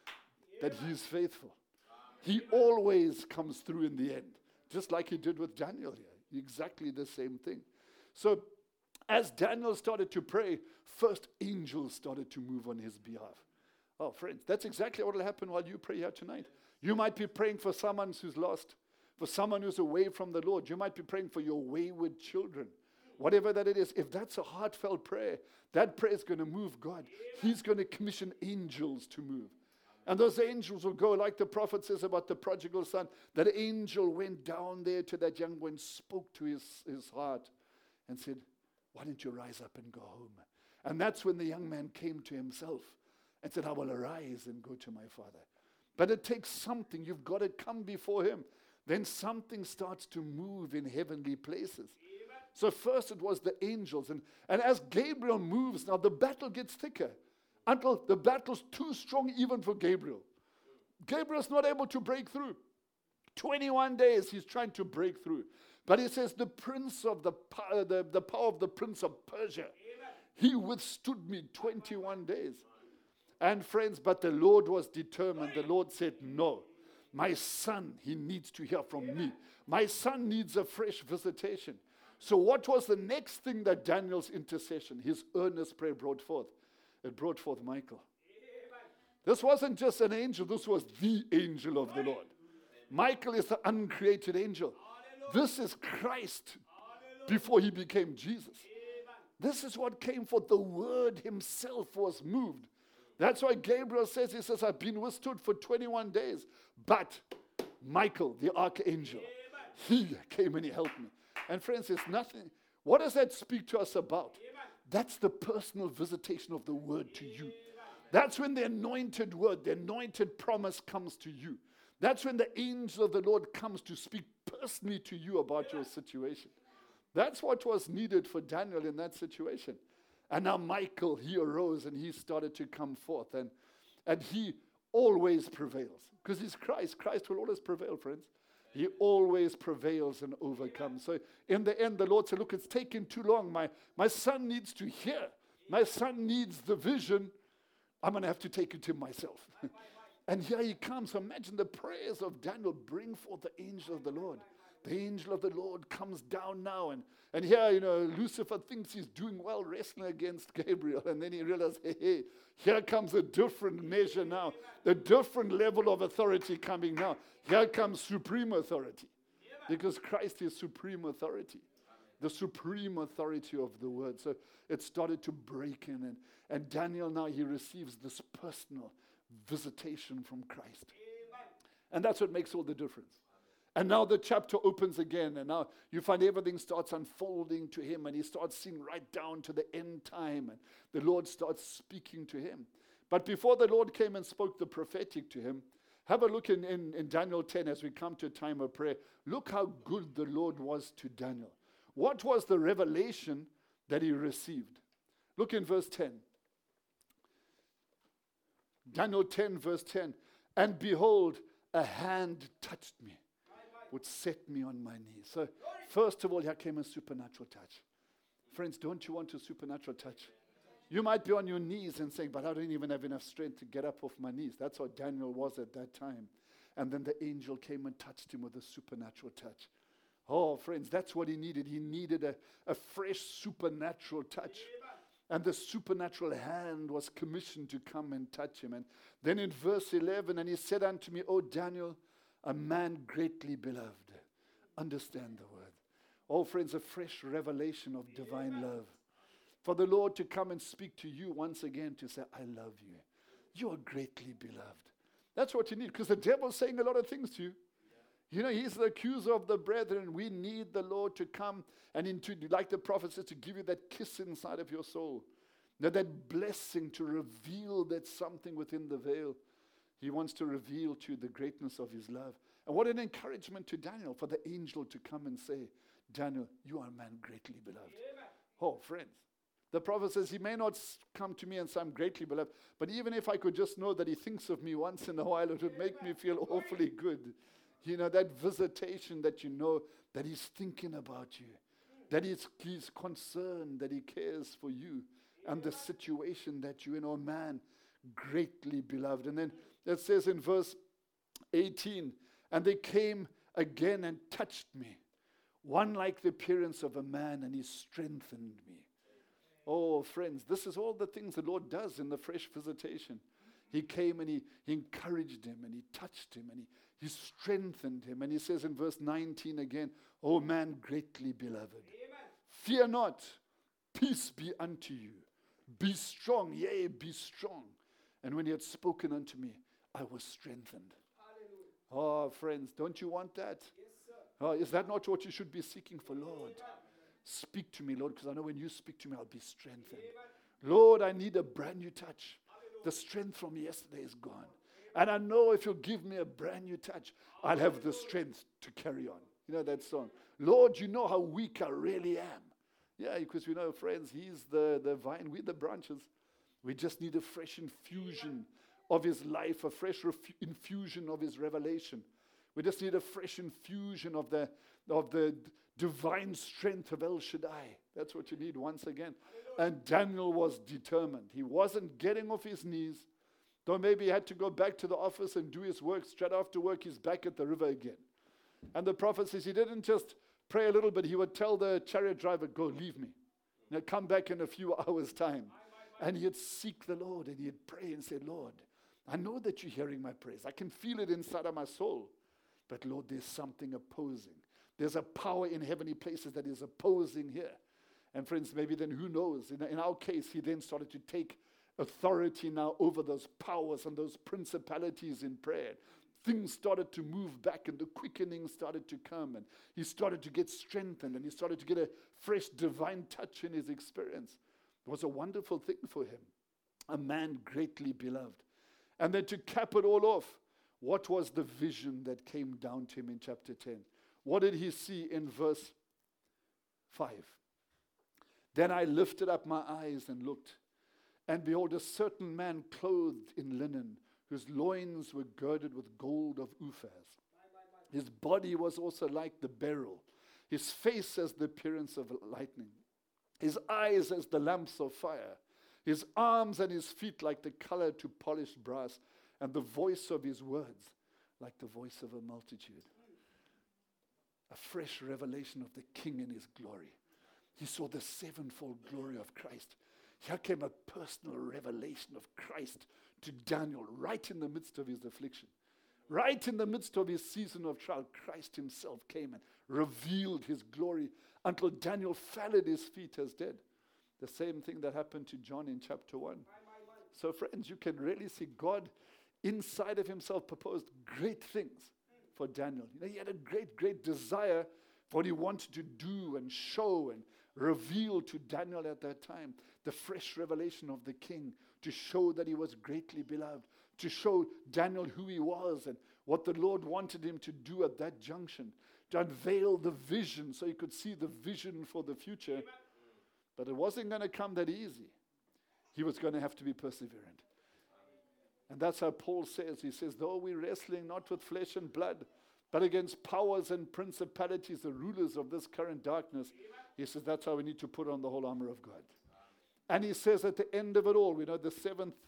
that he's faithful. He always comes through in the end, just like he did with Daniel here. Exactly the same thing. So as Daniel started to pray, first angels started to move on his behalf. Oh, friends, that's exactly what will happen while you pray here tonight. You might be praying for someone who's lost, for someone who's away from the Lord. You might be praying for your wayward children. Whatever that it is, if that's a heartfelt prayer, that prayer is going to move God. He's going to commission angels to move. And those angels will go, like the prophet says about the prodigal son. That angel went down there to that young boy and spoke to his heart and said, why don't you rise up and go home? And that's when the young man came to himself and said, I will arise and go to my father. But it takes something. You've got to come before him. Then something starts to move in heavenly places. So first it was the angels. And as Gabriel moves, now the battle gets thicker. Until the battle's too strong even for Gabriel. Gabriel's not able to break through. 21 days he's trying to break through. But he says, the prince of the power of the prince of Persia, he withstood me 21 days. And friends, but the Lord was determined. The Lord said, no, my son, he needs to hear from me. My son needs a fresh visitation. So what was the next thing that Daniel's intercession, his earnest prayer brought forth? It brought forth Michael. This wasn't just an angel, this was the angel of the Lord. Michael is the uncreated angel. This is Christ before he became Jesus. This is what came forth. The Word himself was moved. That's why Gabriel says, he says, I've been withstood for 21 days. But Michael, the archangel, he came and he helped me. And friends, it's nothing. What does that speak to us about? That's the personal visitation of the Word to you. That's when the anointed word, the anointed promise comes to you. That's when the angel of the Lord comes to speak personally to you about your situation. That's what was needed for Daniel in that situation. And now Michael, he arose and he started to come forth. And he always prevails. Because he's Christ. Christ will always prevail, friends. He always prevails and overcomes. So in the end, the Lord said, look, it's taken too long. My son needs to hear. My son needs the vision. I'm going to have to take it to myself. And here he comes. So imagine the prayers of Daniel bring forth the angel of the Lord. The angel of the Lord comes down now. And here, Lucifer thinks he's doing well wrestling against Gabriel. And then he realizes, hey, here comes a different measure now. The different level of authority coming now. Here comes supreme authority. Because Christ is supreme authority. The supreme authority of the word. So it started to break in. And Daniel now, he receives this personal visitation from Christ. And that's what makes all the difference. And now the chapter opens again, and now you find everything starts unfolding to him, and he starts seeing right down to the end time, and the Lord starts speaking to him. But before the Lord came and spoke the prophetic to him, have a look in Daniel 10 as we come to a time of prayer. Look how good the Lord was to Daniel. What was the revelation that he received? Look in verse 10. Daniel 10, verse 10. And behold, a hand touched me, would set me on my knees. So first of all, here came a supernatural touch. Friends, don't you want a supernatural touch? You might be on your knees and saying, but I don't even have enough strength to get up off my knees. That's how Daniel was at that time. And then the angel came and touched him with a supernatural touch. Oh, friends, that's what he needed. He needed a fresh supernatural touch. And the supernatural hand was commissioned to come and touch him. And then in verse 11, and he said unto me, O Daniel, a man greatly beloved. Understand the word. Oh, friends, a fresh revelation of divine love. For the Lord to come and speak to you once again to say, I love you. You are greatly beloved. That's what you need, because the devil's saying a lot of things to you. He's the accuser of the brethren. We need the Lord to come and like the prophet says, to give you that kiss inside of your soul. That blessing to reveal that something within the veil. He wants to reveal to you the greatness of his love. And what an encouragement to Daniel for the angel to come and say, Daniel, you are a man greatly beloved. Oh, friends. The prophet says, he may not come to me and say, I'm greatly beloved. But even if I could just know that he thinks of me once in a while, it would make me feel awfully good. That visitation that you know that he's thinking about you. That he's concerned, that he cares for you. And the situation that you're in, oh man, greatly beloved. And then it says in verse 18, and they came again and touched me. One like the appearance of a man, and he strengthened me. Oh, friends, this is all the things the Lord does in the fresh visitation. He came and he encouraged him, and he touched him, and he strengthened him. And he says in verse 19 again, O man greatly beloved, fear not, peace be unto you. Be strong, yea, be strong. And when he had spoken unto me, I was strengthened. Oh, friends, don't you want that? Oh, is that not what you should be seeking for, Lord? Speak to me, Lord, because I know when you speak to me, I'll be strengthened. Lord, I need a brand new touch. The strength from yesterday is gone. And I know if you give me a brand new touch, I'll have the strength to carry on. You know that song? Lord, you know how weak I really am. Yeah, because we know, friends, He's the vine, we're the branches. We just need a fresh infusion of His life, a fresh infusion of His revelation. We just need a fresh infusion of the divine strength of El Shaddai. That's what you need once again. And Daniel was determined. He wasn't getting off his knees. Though maybe he had to go back to the office and do his work. Straight after work, he's back at the river again. And the prophet says he didn't just pray a little bit. He would tell the chariot driver, go, leave me. Now come back in a few hours' time. And he'd seek the Lord and he'd pray and say, Lord, I know that you're hearing my prayers. I can feel it inside of my soul. But Lord, there's something opposing. There's a power in heavenly places that is opposing here. And friends, maybe then who knows? In our case, he then started to take authority now over those powers and those principalities in prayer. Things started to move back and the quickening started to come and he started to get strengthened and he started to get a fresh divine touch in his experience. It was a wonderful thing for him. A man greatly beloved. And then to cap it all off, what was the vision that came down to him in chapter 10? What did he see in verse 5? Then I lifted up my eyes and looked, and behold, a certain man clothed in linen, whose loins were girded with gold of Uphaz. His body was also like the beryl, his face as the appearance of lightning, his eyes as the lamps of fire, his arms and his feet like the color to polished brass, and the voice of his words like the voice of a multitude. A fresh revelation of the King in his glory. He saw the sevenfold glory of Christ. Here came a personal revelation of Christ to Daniel right in the midst of his affliction. Right in the midst of his season of trial, Christ himself came and revealed his glory until Daniel fell at his feet as dead. The same thing that happened to John in chapter 1. So friends, you can really see God inside of himself proposed great things for Daniel. You know, he had a great desire for what he wanted to do and show and reveal to Daniel at that time. The fresh revelation of the King to show that he was greatly beloved. To show Daniel who he was and what the Lord wanted him to do at that junction. To unveil the vision so he could see the vision for the future. But it wasn't going to come that easy. He was going to have to be perseverant. And that's how Paul says. He says, though we're wrestling not with flesh and blood, but against powers and principalities, the rulers of this current darkness. He says that's how we need to put on the whole armor of God. And he says at the end of it all, we know the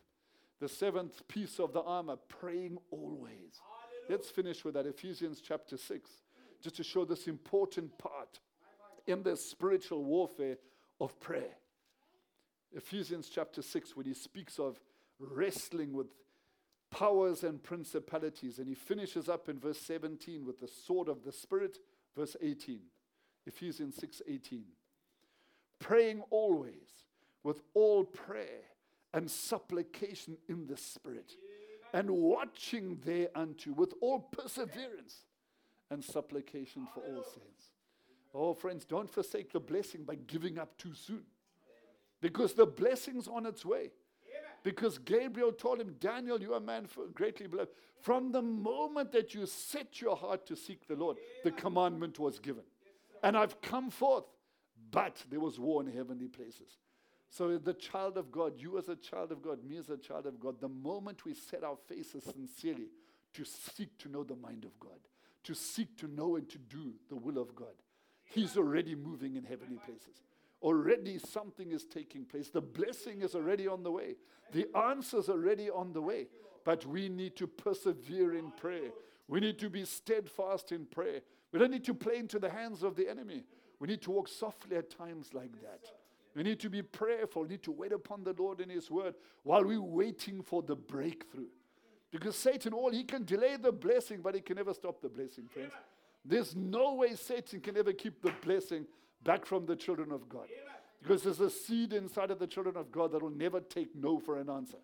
seventh piece of the armor, praying always. Let's finish with that, Ephesians chapter 6, just to show this important part in the spiritual warfare of prayer. Ephesians chapter 6, when he speaks of wrestling with powers and principalities, and he finishes up in verse 17 with the sword of the Spirit, verse 18. Ephesians 6:18. Praying always with all prayer and supplication in the Spirit, and watching thereunto with all perseverance and supplication for all saints. Oh, friends, don't forsake the blessing by giving up too soon, because the blessing's on its way. Because Gabriel told him, Daniel, you are a man greatly beloved. From the moment that you set your heart to seek the Lord, the commandment was given. And I've come forth, but there was war in heavenly places. So the child of God, you as a child of God, me as a child of God, the moment we set our faces sincerely to seek to know the mind of God, to seek to know and to do the will of God, He's already moving in heavenly places. Already something is taking place. The blessing is already on the way. The answer's already on the way. But we need to persevere in prayer. We need to be steadfast in prayer. We don't need to play into the hands of the enemy. We need to walk softly at times like that. We need to be prayerful. We need to wait upon the Lord in His word while we're waiting for the breakthrough. Because Satan, he can delay the blessing, but he can never stop the blessing, friends. There's no way Satan can ever keep the blessing back from the children of God. Because there's a seed inside of the children of God that will never take no for an answer.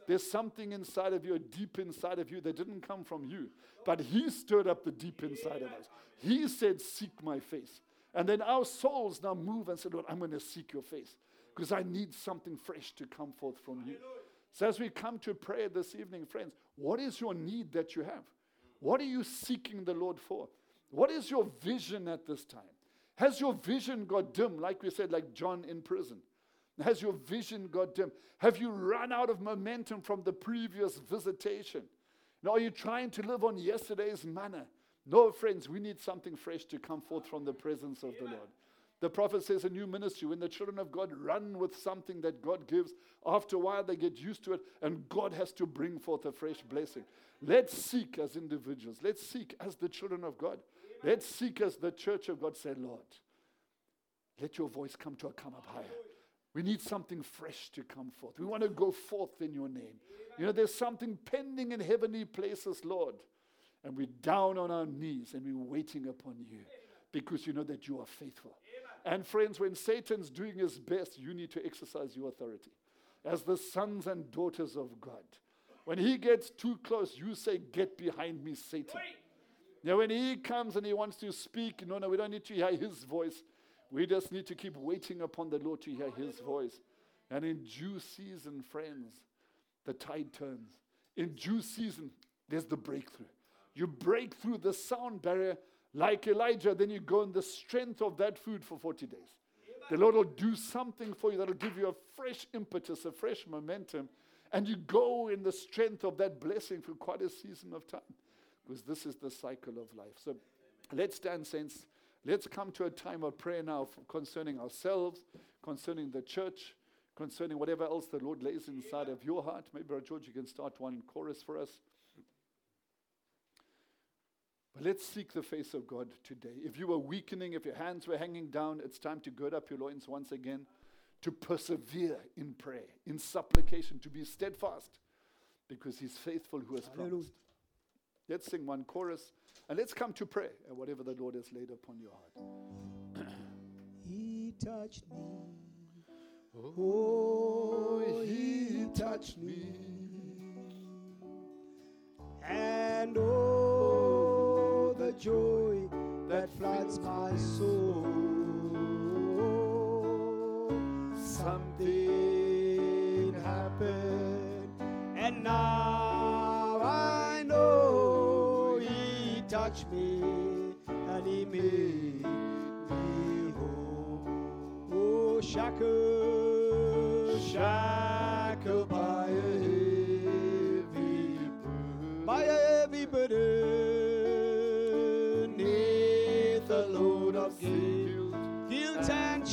There's something inside of you, deep inside of you, that didn't come from you. But He stirred up the deep inside of us. He said, seek my face. And then our souls now move and say, Lord, I'm going to seek your face because I need something fresh to come forth from you. So as we come to prayer this evening, friends, what is your need that you have? What are you seeking the Lord for? What is your vision at this time? Has your vision got dim, like we said, like John in prison? Has your vision got dim? Have you run out of momentum from the previous visitation? Now, are you trying to live on yesterday's manna? No, friends, we need something fresh to come forth from the presence of the Lord. The prophet says a new ministry, when the children of God run with something that God gives, after a while they get used to it, and God has to bring forth a fresh blessing. Let's seek as individuals. Let's seek as the children of God. Let's seek as the church of God. Say, Lord, let your voice come up higher. We need something fresh to come forth. We want to go forth in your name. You know, there's something pending in heavenly places, Lord. And we're down on our knees and we're waiting upon you because you know that you are faithful. And friends, when Satan's doing his best, you need to exercise your authority as the sons and daughters of God. When he gets too close, you say, get behind me, Satan. Now, when he comes and he wants to speak, no, we don't need to hear his voice. We just need to keep waiting upon the Lord to hear his voice. And in due season, friends, the tide turns. In due season, there's the breakthrough. You break through the sound barrier like Elijah, then you go in the strength of that food for 40 days. The Lord will do something for you that will give you a fresh impetus, a fresh momentum, and you go in the strength of that blessing for quite a season of time. Because this is the cycle of life. So let's stand, saints. Let's come to a time of prayer now concerning ourselves, concerning the church, concerning whatever else the Lord lays inside of your heart. Maybe, Brother George, you can start one chorus for us. But let's seek the face of God today. If you were weakening, if your hands were hanging down, it's time to gird up your loins once again, to persevere in prayer, in supplication, to be steadfast, because He's faithful who has promised. Let's sing one chorus, and let's come to prayer, whatever the Lord has laid upon your heart. He touched me. Oh, He touched me. And oh, the joy that floods my soul. Something happened, and now I know He touched me, and He made me whole. Oh, shackled by a heavy burden, neath a load of guilt and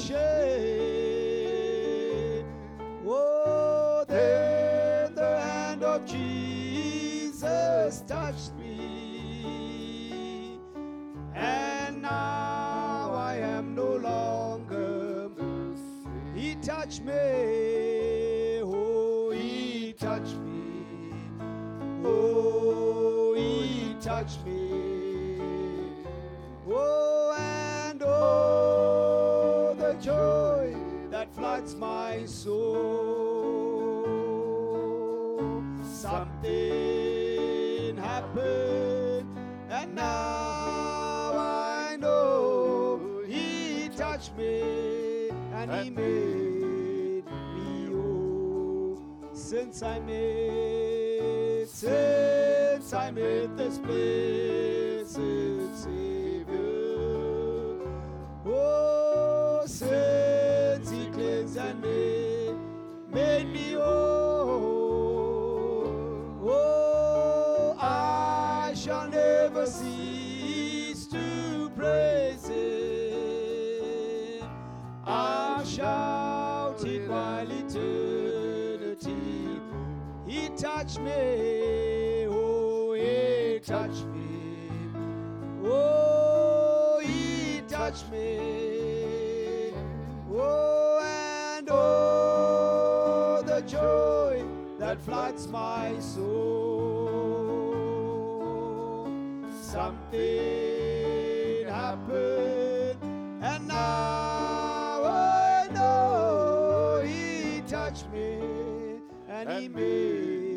shame. Oh, then the hand of Jesus touched me, and now I am no longer. He touched me, oh, He touched me, oh, He touched me, oh, and oh, the joy that floods my soul. Something happened, and now I know He touched me, and He made me whole. Since I met this blessed Savior, oh, since He cleansed and made me whole, oh, I shall never cease to praise Him. I'll shout it while eternity. He touched me, oh, He touched me, oh, He touched me, oh, and oh, the joy that floods my soul. Something happened, and now I know He touched me, and He made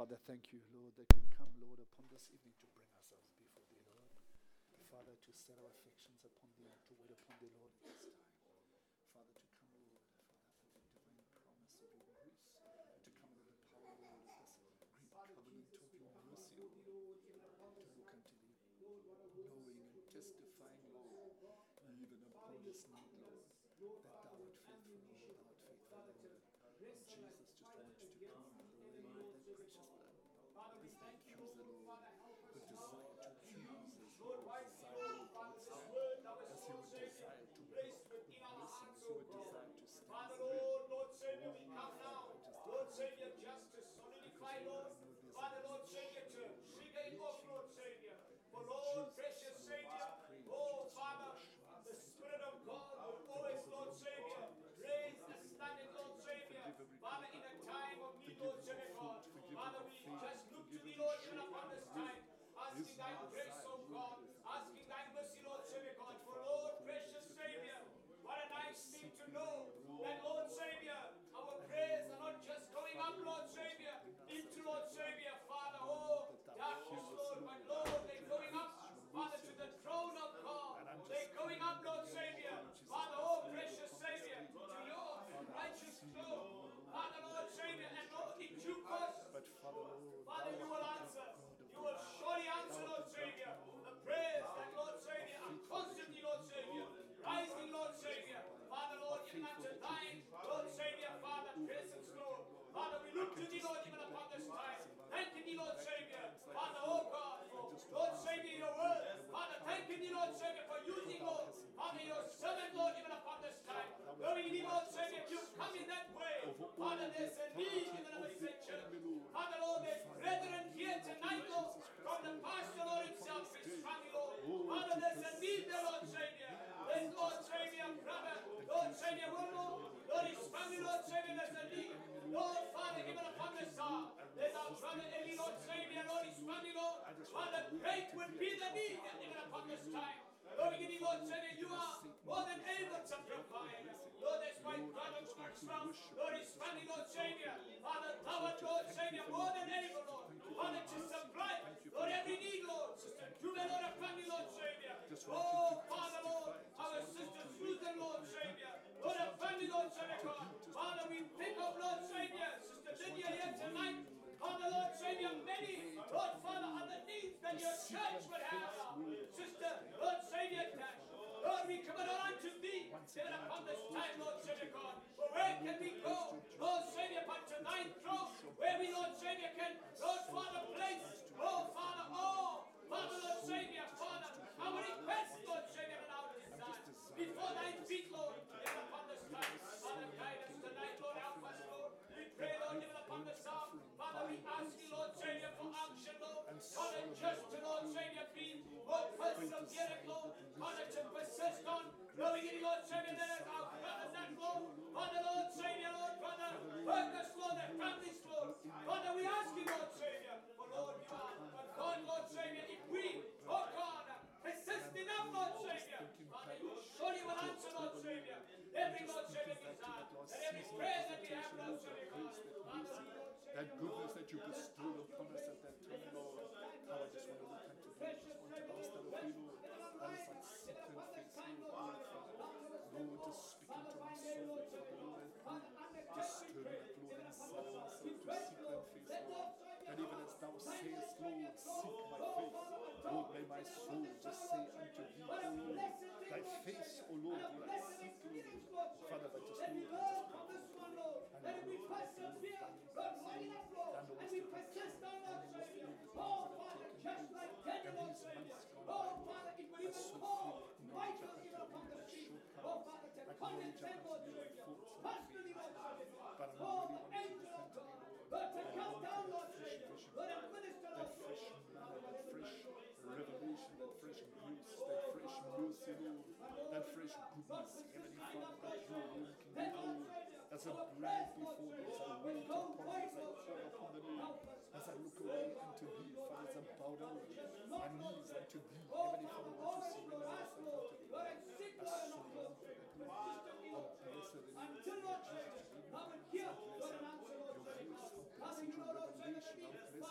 Father, thank you, Lord, that we come, Lord, upon this evening to bring ourselves before thee, Lord. Father, to set our affections upon thee and to wait upon thee, Lord, at this time. Father, to come, Lord, Father, with the divine promise of your grace, to come with the power, Lord, of this great covenant of your mercy, O Lord, to look unto thee, knowing and testifying, Lord, even upon this night, Lord, that thou art faithful, Lord, thou art faithful, Lord. And Jesus just wants to come by the way of that precious blood. It is the accuser, Lord, the desire to accuse us, Lord, desire, Lord, to withstand, as he would desire to block the blessing, as he would desire to stand Father, still. Lord Savior, we come now. Lord Savior, just to solidify, Lord. Father, Lord Savior, to trigger it off, Lord Savior. For Lord, precious Savior, oh Father, the Spirit of God will always, Lord Savior, raise a standard, Lord Savior. Father, in a time of need, Lord Savior God. Father, we just look to thee, Lord, even upon this time. Asking thy grace, oh God. Asking thy mercy, Lord Savior God. For Lord, precious Savior, what a nice thing to know that, Lord Savior, our prayers are not just going up, Lord Savior, into, Lord Savior, Father, oh, darkness, Lord, but Lord, they're going up, Father, to the throne of God. They're going up, Lord Savior, Father, oh, precious Savior, to your righteous throne, Father, Lord Savior, and Lord, in due course, But Father, Lord, Father, you will answer. You will surely answer, Lord Savior, the prayers that, Lord Savior, are constantly, Lord Savior, rising, Lord Savior, Father, Lord, even unto thine, Lord Savior, Father, presence, Lord. Father, we look to thee, Lord, even upon this time. Thanking thee, Lord Savior, Father, oh God, for Lord Savior, your word. Father, thanking thee, Lord Savior, for using, Lord, Father, your servant, Lord, even upon this time. Knowing thee, Lord Savior, you come in that way. Father, there's a need in the Lord's church. Father, Lord, there's brethren here tonight, Lord, from the pastor, Lord, himself, his family, Lord. Father, there's a need there, Lord Savior. There's, Lord Savior, brother, Lord Savior, Lord, his family, Lord Savior, there's a need. Lord, Father, even upon this hour, there's our brother Eli, Lord Savior, Lord, his family, Lord. Father, great would be the need even upon this time. Lord, beginning, Lord Savior, you are more than able to provide. Lord, that's why brother Maxwell, Lord, his family, Lord Savior. Father, thou art, Lord Savior, more than able, Lord. Father, to supply, Lord, every need, Lord. Sister Julia, Lord, her family, Lord Savior. Oh, Father, Lord, our sister Susan, Lord Savior. Lord, her family, Lord Savior, God. Father, we pick up, Lord Savior, Sister Lydia here tonight. Father, Lord Savior, many, Lord Father, other needs that your church would have. Sister, Lord Savior, cash. Lord, we come on to thee, even upon this time, Lord Savior God. For where can we go, Lord Savior, but to thine throne, where we, Lord Savior, can, Lord Father, place, oh Father, oh, Father, Lord Savior, Father, our request, Lord Savior, and our desire, before thy feet, Lord, even upon this time. Father, guide us tonight, Lord, help us, Lord. We pray, Lord, even upon this hour. Father, we ask you, Lord Savior, for action, Lord. Father, just to, Lord Savior, be more persevering, Lord. Father, to persist on, knowing in Lord Savior, that is our brothers and Lord. Father, Lord Savior, Lord, Father, work us, Lord, their families, Lord. Father, we ask you, Lord Savior, for Lord, you are but God, Lord Savior, if we, oh God, persist enough, Lord Savior, Father, you surely will answer, Lord Savior, every, Lord Savior, desire, and every prayer that we have, Lord Savior, God. Father, that goodness that you bestowed upon us at that time, Lord. How I just want to look unto thee, just want to boast out of thee, Lord. That is like secret face, Lord, Lord, just speak into my soul, Father, Lord, and just stir me up, Lord, inside of myself to seek thy face, Lord. And even as thou sayest, Lord, seek my face. Lord, may my soul just say unto thee, O Lord, thy face, O Lord, will I seek, Lord. Father, but just, Lord, I just pray. And we persevere, Lord, long enough, Lord, and we persist on, Lord Savior. Oh, Father, just like Daniel, Lord Savior. Oh, Father, it will even call righteous even upon the street. Oh, Father, to condescend, Lord Savior. Constantly, Lord Savior. Oh, for angels, Lord God. Lord, to come down, Lord Savior. Lord, and minister, Lord Savior. That fresh revelation, that fresh grace, that fresh mercy, Lord, that fresh goodness, Heavenly Father, that you alone can give, Lord, as a bread before me, as I wait upon thee, as I call upon the name, as I look away unto thee, Father, as I bow down my knees unto thee, Heavenly Father, want to surrender myself unto thee. I so long for that, Lord. How blessed it is, Lord Jesus, to give me your voice, how blessed your revelation, how blessed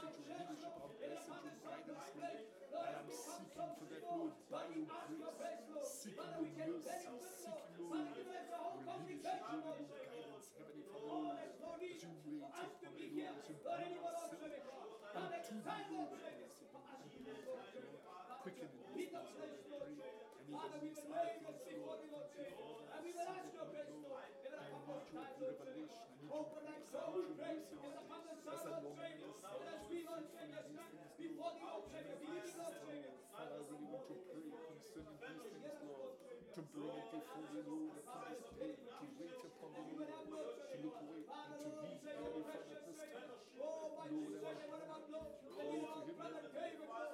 grace and your leadership, our blessing, your guidance, Lord. And I'm seeking for that, Lord, by your grace, seeking your mercy, seeking, Lord, your leadership, Lord, and your guidance, Heavenly Father, Lord, as you wait upon me, Lord, as you bring ourselves unto thee, Lord, mercy, quicken in these things, Lord, I pray, and even these other things, Lord, thank you, Father, I see that, Lord, I need your revelation, I need your grace, I need your mercy, Lord, as I long and desire to be faithful in these things, Lord, Father, I really want to pray concerning these things, Lord, to bring it before you, Lord, upon this day, to wait upon the Lord, to look away and to be, Heavenly Father, this time, Lord, and I pray for him, Lord, I would really desire that, Lord,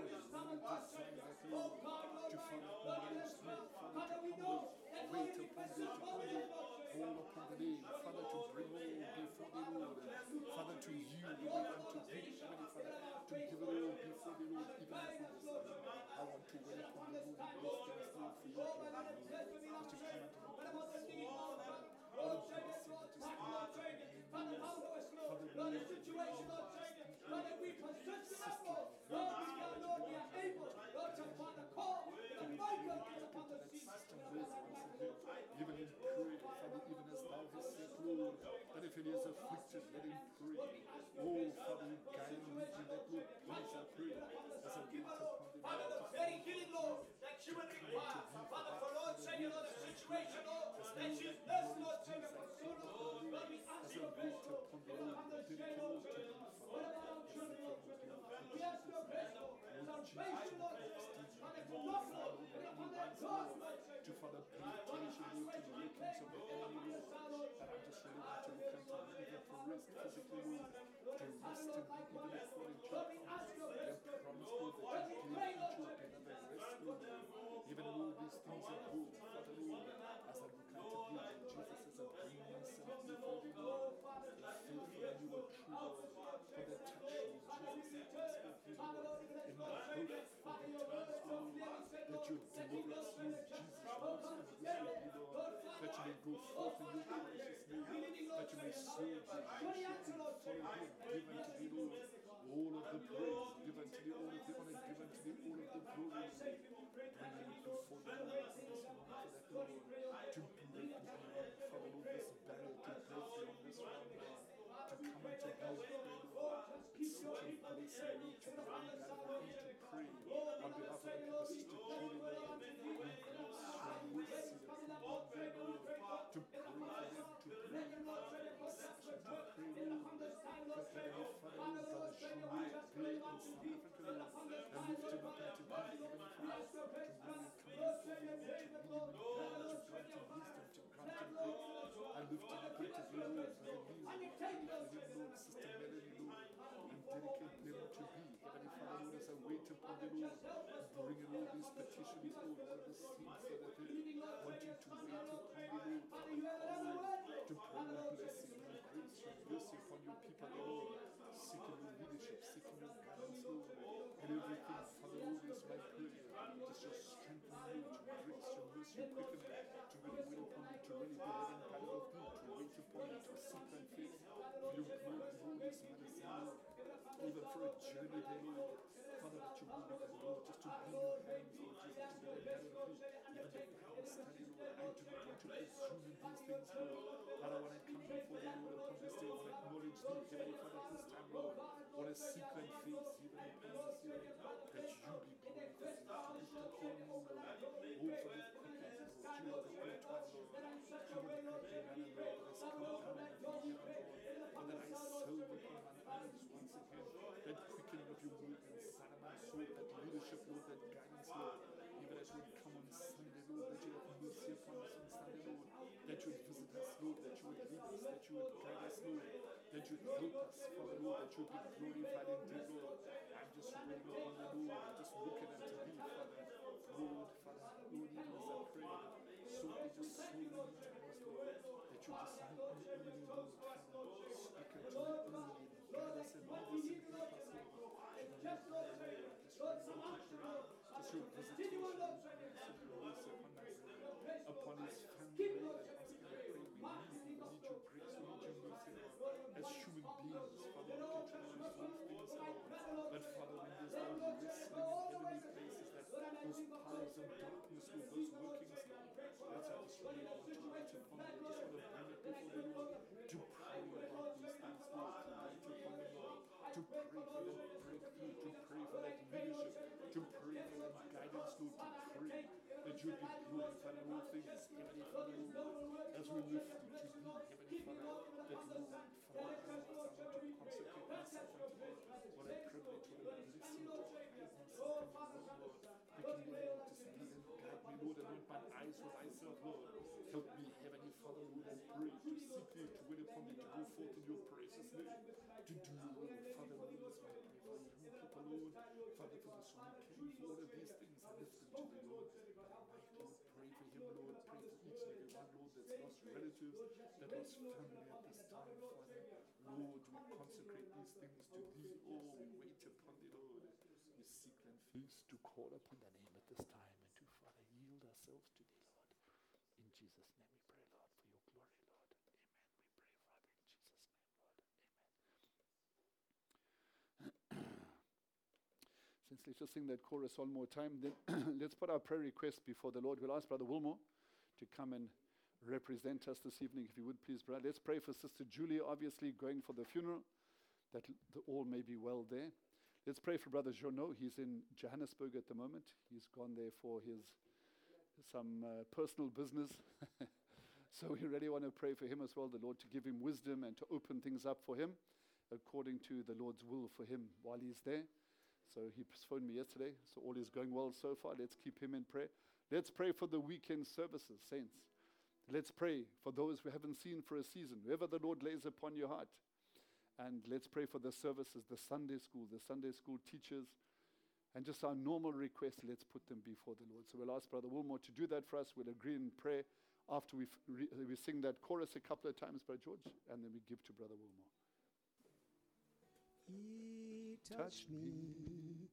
to find knowledge, Lord, Father, to humble, wait upon thee, to humble, call upon the name, Father, to bring all before the Lord, Father, to yield the way unto thee, Heavenly Father, to give it all before the Lord, even for this day. I want to wait upon the Lord and bless things, Lord, for your glory, Lord, that you come into my place, Lord, Father, what a blessing that is coming to the name, Lord, Father, Lord, situation, Lord, Father, we position us, Lord, Lord, we are able, Lord, to upon the call, to make us upon the system, Lord, once again, even in prayer, Father, even as thou hast said, Lord, that if it is afflicted, let him pray. Oh, Father, you guide and lead me, that Lord, please, I pray, as I wait upon the Father, the very healing, Lord, that you would require, Father, for Lord, Savior, Lord, the situation, Lord, that you bless, Lord, Savior, for soon, Lord, Lord, we ask your grace, Lord, upon this day, Lord, Jesus, what about our children, Lord, we ask your grace, Lord, as our praise you, Lord, Father, to love, Lord, and upon that cross, Lord, to Father, bring attention, Lord, to the workings of the enemy, Lord, and I'm just really want to repent and even for rest, physically, Lord, to rest and be even according to your promise, your promise, Lord, that you give each of another rest, Lord, even all these things are good, Father, Lord, as I look unto thee, Lord Jesus, as I bring myself before thee, Lord, faithful and you are true, Lord, for the touch, Lord Jesus, I ask of you, Lord, in the hope for the times, Lord, that you deliver us, Lord Jesus, most of this will be, Lord, that you may go forth in your gracious name, that you may serve and worship and follow him, give unto thee, Lord, all of the praise, give unto thee all of the honor, give unto thee all of the glory, bring him before the Lord for this moment, for that, Lord, to break beyond, Father, Lord, this barrier, to break beyond this realm, Lord, to come into thy prayer, Lord, it's such a blessing, Lord, to be able to gather in to pray on behalf of the people, Sister Julie, Lord, your grace, your mercy upon them, Lord, to pray for them, to pray for Brother Sasha, to pray, Lord, for Heavenly Father, Lord, Brother Jean-Luc, there in South Africa, Lord, and lift him up into thee, Heavenly Father, to really come before the Lord, to lead him in prayer, to grant him wisdom, to grant him grace, and lift him up into thee, Lord, Brother Neil, we pray for him, Lord, Sister Melanie, Lord, and dedicate them to thee, Heavenly Father, Lord, as I wait upon the Lord, bringing all these petitions, Lord, all the things that are there, wanting to wait upon the Lord, Father, call to pray your blessing, your grace, your mercy upon your people, Lord, seeking your leadership, seeking your guidance, Lord, and everything, Father, Lord, is my prayer, just your strength and Lord, your grace, your mercy, your quickening, to really wait upon you, to really be led and guided of thee, to wait upon you, to seek and faith, for your glory, Lord, is medicine, Lord, even for a journey there, Lord, Father, that you will be there, Lord, just to bring your hands, Lord Jesus, to be led guided of thee, even the Bible study, Lord, I do not want to presume in these things, Lord, Father, when I come before you, Lord, upon this day, I want to acknowledge thee, Heavenly Father, this time, Lord, want to seek thy face, even upon this day, that you be glorified, to lift up your name, Lord, oh, for this quickness, Lord, you are the great one, Lord, you are the great man, Lord, that has come down from heaven, Lord, for that I serve upon mine eyes once again, that quickening of your word inside of my soul, that leadership, Lord, that guidance, Lord, even as we come on Sunday, Lord, that you have mercy upon us on Sunday, Lord, that you would visit us, Lord, that you would lead us, that you would guide us, Lord, that you would help us, Father, Lord, that you would be glorified indeed, Lord. I'm just waiting upon the Lord, I'm just looking unto thee, Father, Lord, Father, Lord, even as I pray, so I just slowly times, Lord, that you just meet me early, Lord, Father, speak unto me early, guide us and lead us and help us, Lord. Just your visitation, Lord, upon his family, Lord, and asking and praying, we need your grace, we need your mercy, Lord, as human beings, Father, we can try to resolve things, powers of darkness, Lord, those workings, Lord, that's our destroy, Lord, tonight upon them. Just want to bring it before them, Lord, to pray about these things, Lord, tonight upon them, Lord, to pray for them breakthrough, to pray for that leadership, to pray for that guidance, Lord, to pray that you would be glorified in all things, Heavenly Father, Lord, as we lift it to thee, Heavenly Father, that Lord, Father, I want to consecrate myself unto thee. What a privilege, what a blessing to hide myself in your word, Lord. Picking me, Lord, just lead and guide me, Lord, anoint my eyes with thyself, Lord. Help me, Heavenly Father, Lord, and pray to seek thee, to wait upon thee, to go forth in your precious name, to do your will, Father, Lord, as we pray for young people, Lord, Father, for this weekend, for all of these things, I lift them to thee, Lord. Tonight, Lord, pray for him, Lord, pray for each and every one, Lord, that's lost relatives, that lost family at this time, Father. Lord, we consecrate these things to thee. Oh, we wait upon thee, Lord. We seek and feast to call upon thy name at this time and to, Father, yield ourselves to thee, Lord. In Jesus' name we pray, Lord, for your glory, Lord. Amen. We pray, Father, in Jesus' name, Lord. Amen. Since let's just sing that chorus one more time, then let's put our prayer request before the Lord. We'll ask Brother Wilmore to come and represent us this evening, if you would please, brother. Let's pray for Sister Julie, obviously going for the funeral, that all may be well there. Let's pray for Brother Journeau. He's in Johannesburg at the moment. He's gone there for some personal business. So we really want to pray for him as well, the Lord to give him wisdom and to open things up for him according to the Lord's will for him while he's there. So he phoned me yesterday, so all is going well so far. Let's keep him in prayer. Let's pray for the weekend services, saints. Let's pray for those we haven't seen for a season, whoever the Lord lays upon your heart. And let's pray for the services, the Sunday school teachers, and just our normal requests, let's put them before the Lord. So we'll ask Brother Wilmore to do that for us. We'll agree in prayer after we sing that chorus a couple of times, Brother George, and then we give to Brother Wilmore. He touched me.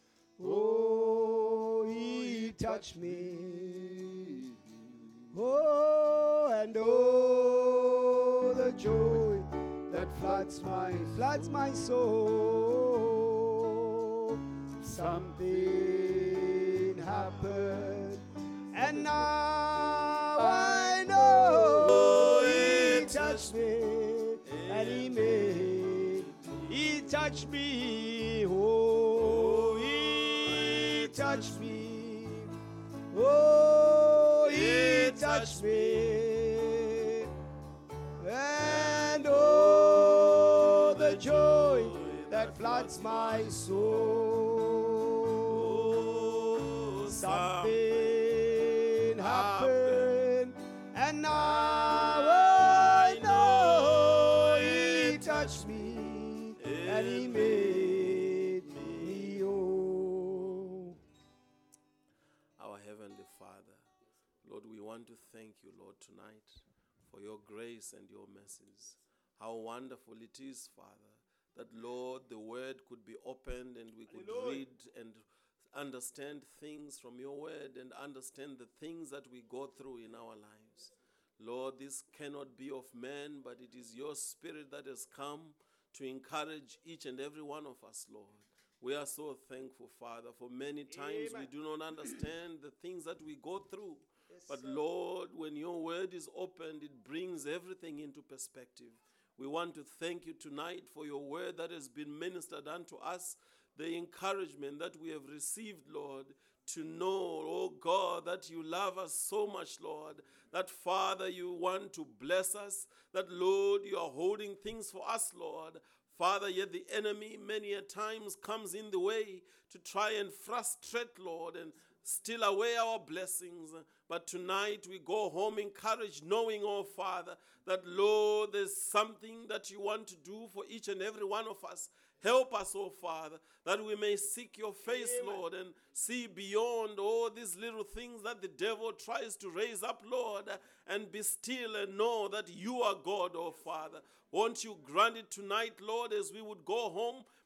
Oh, he touched me. Oh, and oh, the joy that floods my soul. Something happened, and now I know he touched me, and he touched me. Oh, he touched me. Oh, he touched me. And oh, the joy that floods my soul. Something happened, and now I know he touched me, and he made me whole. Our Heavenly Father, Lord, we want to thank you, Lord, tonight for your grace and your mercies. How wonderful it is, Father, that, Lord, the word could be opened and we could read and understand things from your word and understand the things that we go through in our lives. Lord, this cannot be of man, but it is your Spirit that has come to encourage each and every one of us, Lord. We are so thankful, Father, for many times we do not understand the things that we go through. But Lord, when your word is opened, it brings everything into perspective. We want to thank you tonight for your word that has been ministered unto us, the encouragement that we have received, Lord, to know, oh God, that you love us so much, Lord, that, Father, you want to bless us, that, Lord, you are holding things for us, Lord. Father, yet the enemy many a times comes in the way to try and frustrate, Lord, and steal away our blessings. But tonight we go home encouraged, knowing, oh Father, that, Lord, there's something that you want to do for each and every one of us. Help us, oh Father, that we may seek your face, Lord, and see beyond all these little things that the devil tries to raise up, Lord, and be still and know that you are God, oh Father. Won't you grant it tonight, Lord, as we would go home,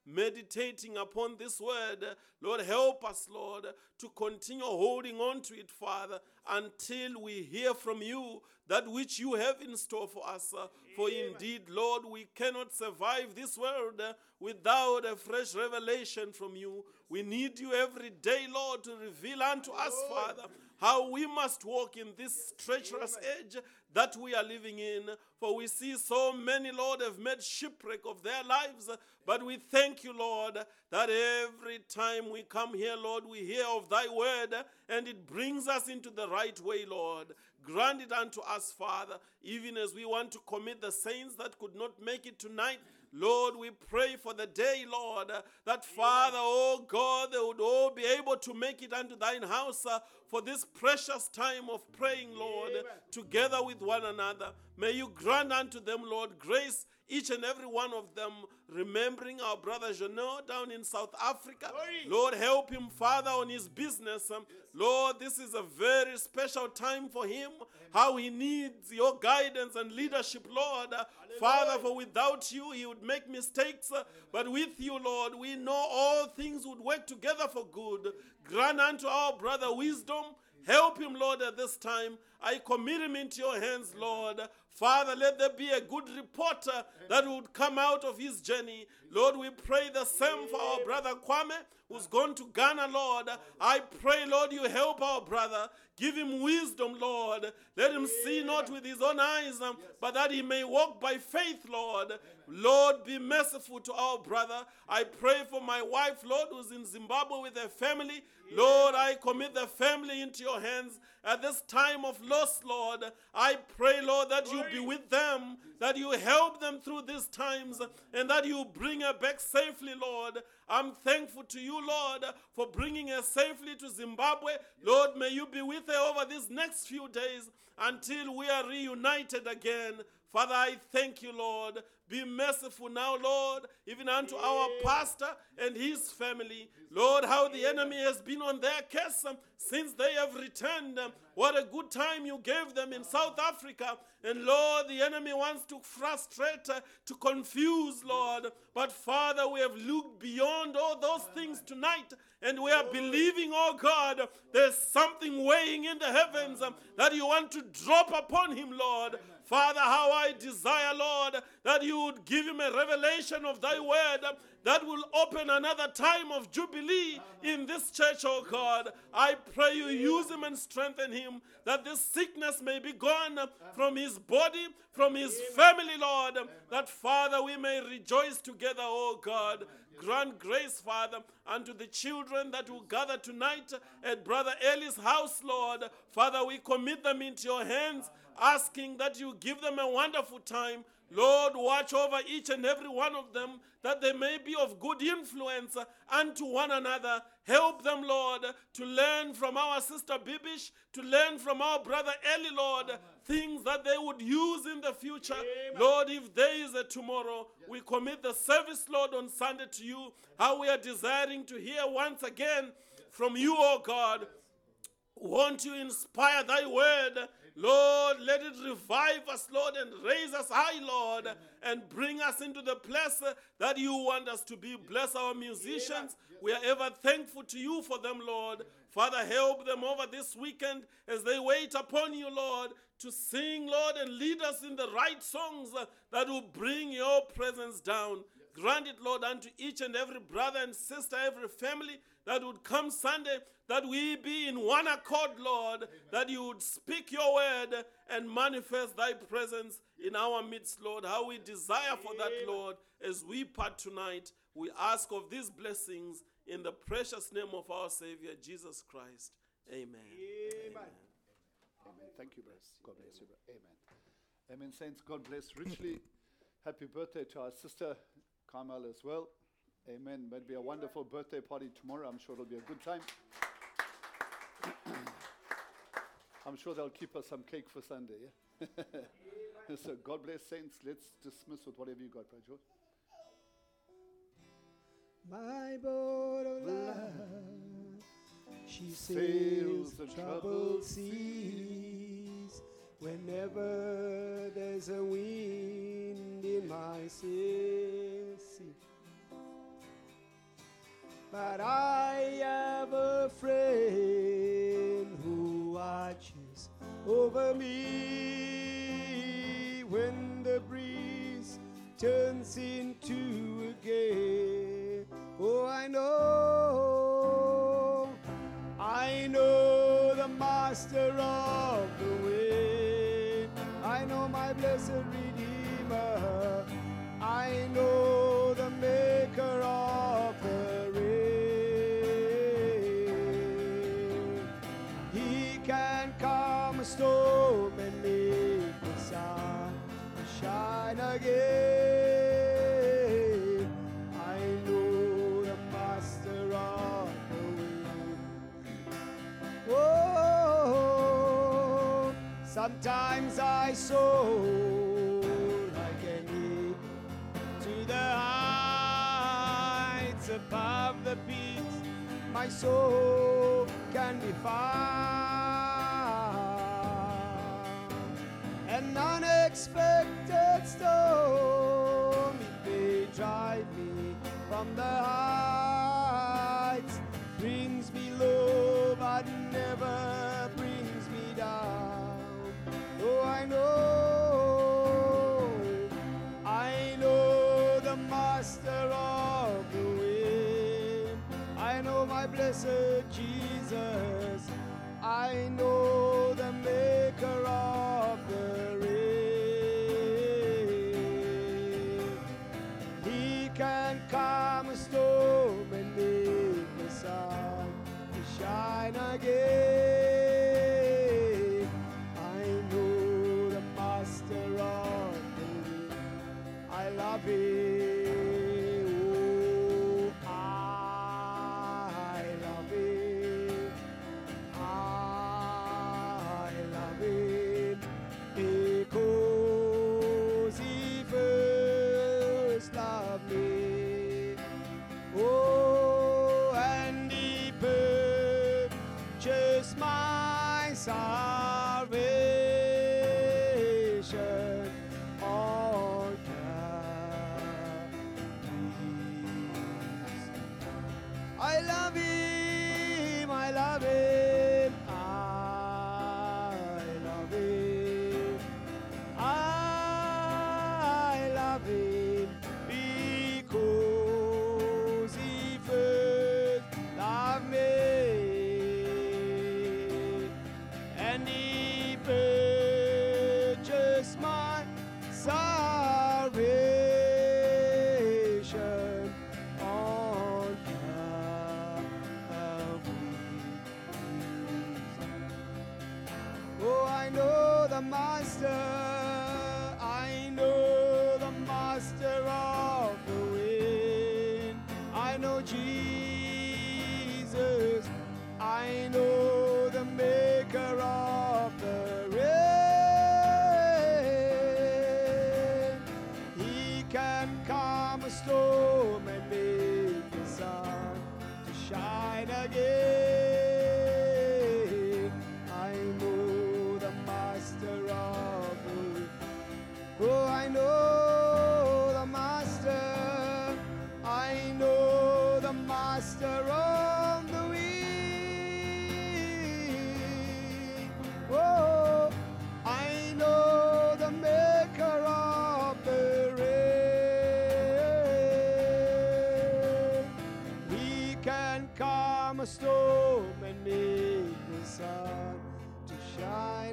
meditating upon this word. Lord, help us, Lord, to continue holding on to it, Father, until we hear from you that which you have in store for us. For indeed, Lord, we cannot survive this world without a fresh revelation from you. We need you every day, Lord, to reveal unto us, Father, how we must walk in this treacherous age that we are living in. For we see so many, Lord, have made shipwreck of their lives. But we thank you, Lord, that every time we come here, Lord, we hear of thy word, and it brings us into the right way, Lord. Grant it unto us, Father, even as we want to commit the saints that could not make it tonight. Lord, we pray for the day, Lord, that Father, oh God, they would all be able to make it unto thine house for this precious time of praying, Lord, together with one another. May you grant unto them, Lord, grace, each and every one of them, remembering our brother Jeanot down in South Africa. Lord, help him, Father, on his business. Lord, this is a very special time for him, how he needs your guidance and leadership, Lord. Father, for without you, he would make mistakes. But with you, Lord, we know all things would work together for good. Grant unto our brother wisdom. Help him, Lord, at this time. I commit him into your hands, Lord. Father, let there be a good reporter that would come out of his journey. Lord, we pray the same for our brother Kwame, who's gone to Ghana, Lord. I pray, Lord, you help our brother. Give him wisdom, Lord. Let him see not with his own eyes, but that he may walk by faith, Lord. Lord, be merciful to our brother. I pray for my wife, Lord, who's in Zimbabwe with her family. Lord, I commit the family into your hands at this time of loss, Lord. I pray, Lord, that you be with them, that you help them through these times, and that you bring her back safely, Lord. I'm thankful to you, Lord, for bringing her safely to Zimbabwe. Lord, may you be with her over these next few days until we are reunited again. Father, I thank you, Lord. Be merciful now, Lord, even unto our pastor and his family. Lord, how the enemy has been on their case since they have returned. What a good time you gave them in South Africa. And Lord, the enemy wants to frustrate, to confuse, Lord. But Father, we have looked beyond all those things tonight. And we are believing, oh God, there's something weighing in the heavens that you want to drop upon him, Lord. Father, how I desire, Lord, that you would give him a revelation of thy word that will open another time of jubilee in this church, oh God. I pray you use him and strengthen him, that this sickness may be gone from his body, from his family, Lord, that, Father, we may rejoice together, oh God. Grant grace, Father, unto the children that will gather tonight at Brother Eli's house, Lord. Father, we commit them into your hands, asking that you give them a wonderful time. Lord, watch over each and every one of them, that they may be of good influence unto one another. Help them, Lord, to learn from our sister Bibish, to learn from our brother Eli, Lord, things that they would use in the future. Lord, if there is a tomorrow, we commit the service, Lord, on Sunday to you, how we are desiring to hear once again from you, oh God. Won't you inspire thy word? Lord, let it revive us, Lord, and raise us high, Lord, and bring us into the place that you want us to be. Bless our musicians. We are ever thankful to you for them, Lord. Father, help them over this weekend as they wait upon you, Lord, to sing, Lord, and lead us in the right songs that will bring your presence down. Grant it, Lord, unto each and every brother and sister, every family that would come Sunday, that we be in one accord, Lord, that you would speak your word and manifest thy presence in our midst, Lord. How we desire for that, Lord, as we part tonight. We ask of these blessings in the precious name of our Savior, Jesus Christ. Amen. Amen. Amen. Thank you, brother. God bless you, brother. Amen. Amen, saints. God bless richly. Happy birthday to our sister Carmel as well. Amen. Might be a wonderful birthday party tomorrow. I'm sure it'll be a good time. I'm sure they'll keep us some cake for Sunday. Yeah? So God bless, saints. Let's dismiss with whatever you got, Brother George. My boat of love, she sails the troubled seas. Whenever there's a wind in my sails, but I have a friend who watches over me when the breeze turns into a gale. Oh, I know the master of the wind. I know my blessed Redeemer. I know the maker of the rain. He can calm a storm and make the sun shine again. I know the master of the wind. Oh, sometimes I soar like an eagle to the heights above the peaks. My soul can be found. An unexpected storm, it may drive me from the heights, brings me low but never brings me down. Oh, I know the master of the wind. I know my blessed Jesus. I know the maker of the rain. He can calm a storm and make the sun to shine again. I know the master of the wind. I love him. Oh, I love him. I love him because he first loved me. Oh, and he purchased my salvation on Calvary's. I love him, I love him, I love him, I love him because he first loved me, and he purchased my salvation on Calvary's. Oh, I know the master. I know the master of the wind. I know Jesus. I know the maker of the rain. He can calm a storm and make the sun to shine again. I know the master of the wind. Oh, I know the master. I know the master of the wind. Oh, I know the maker of the rain. He can calm a storm and make the sun to shine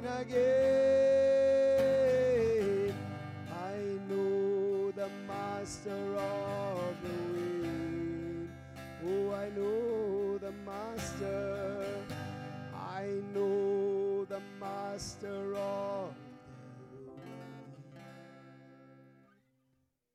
again. I know the master of the wind. Oh, I know the master. I know the master of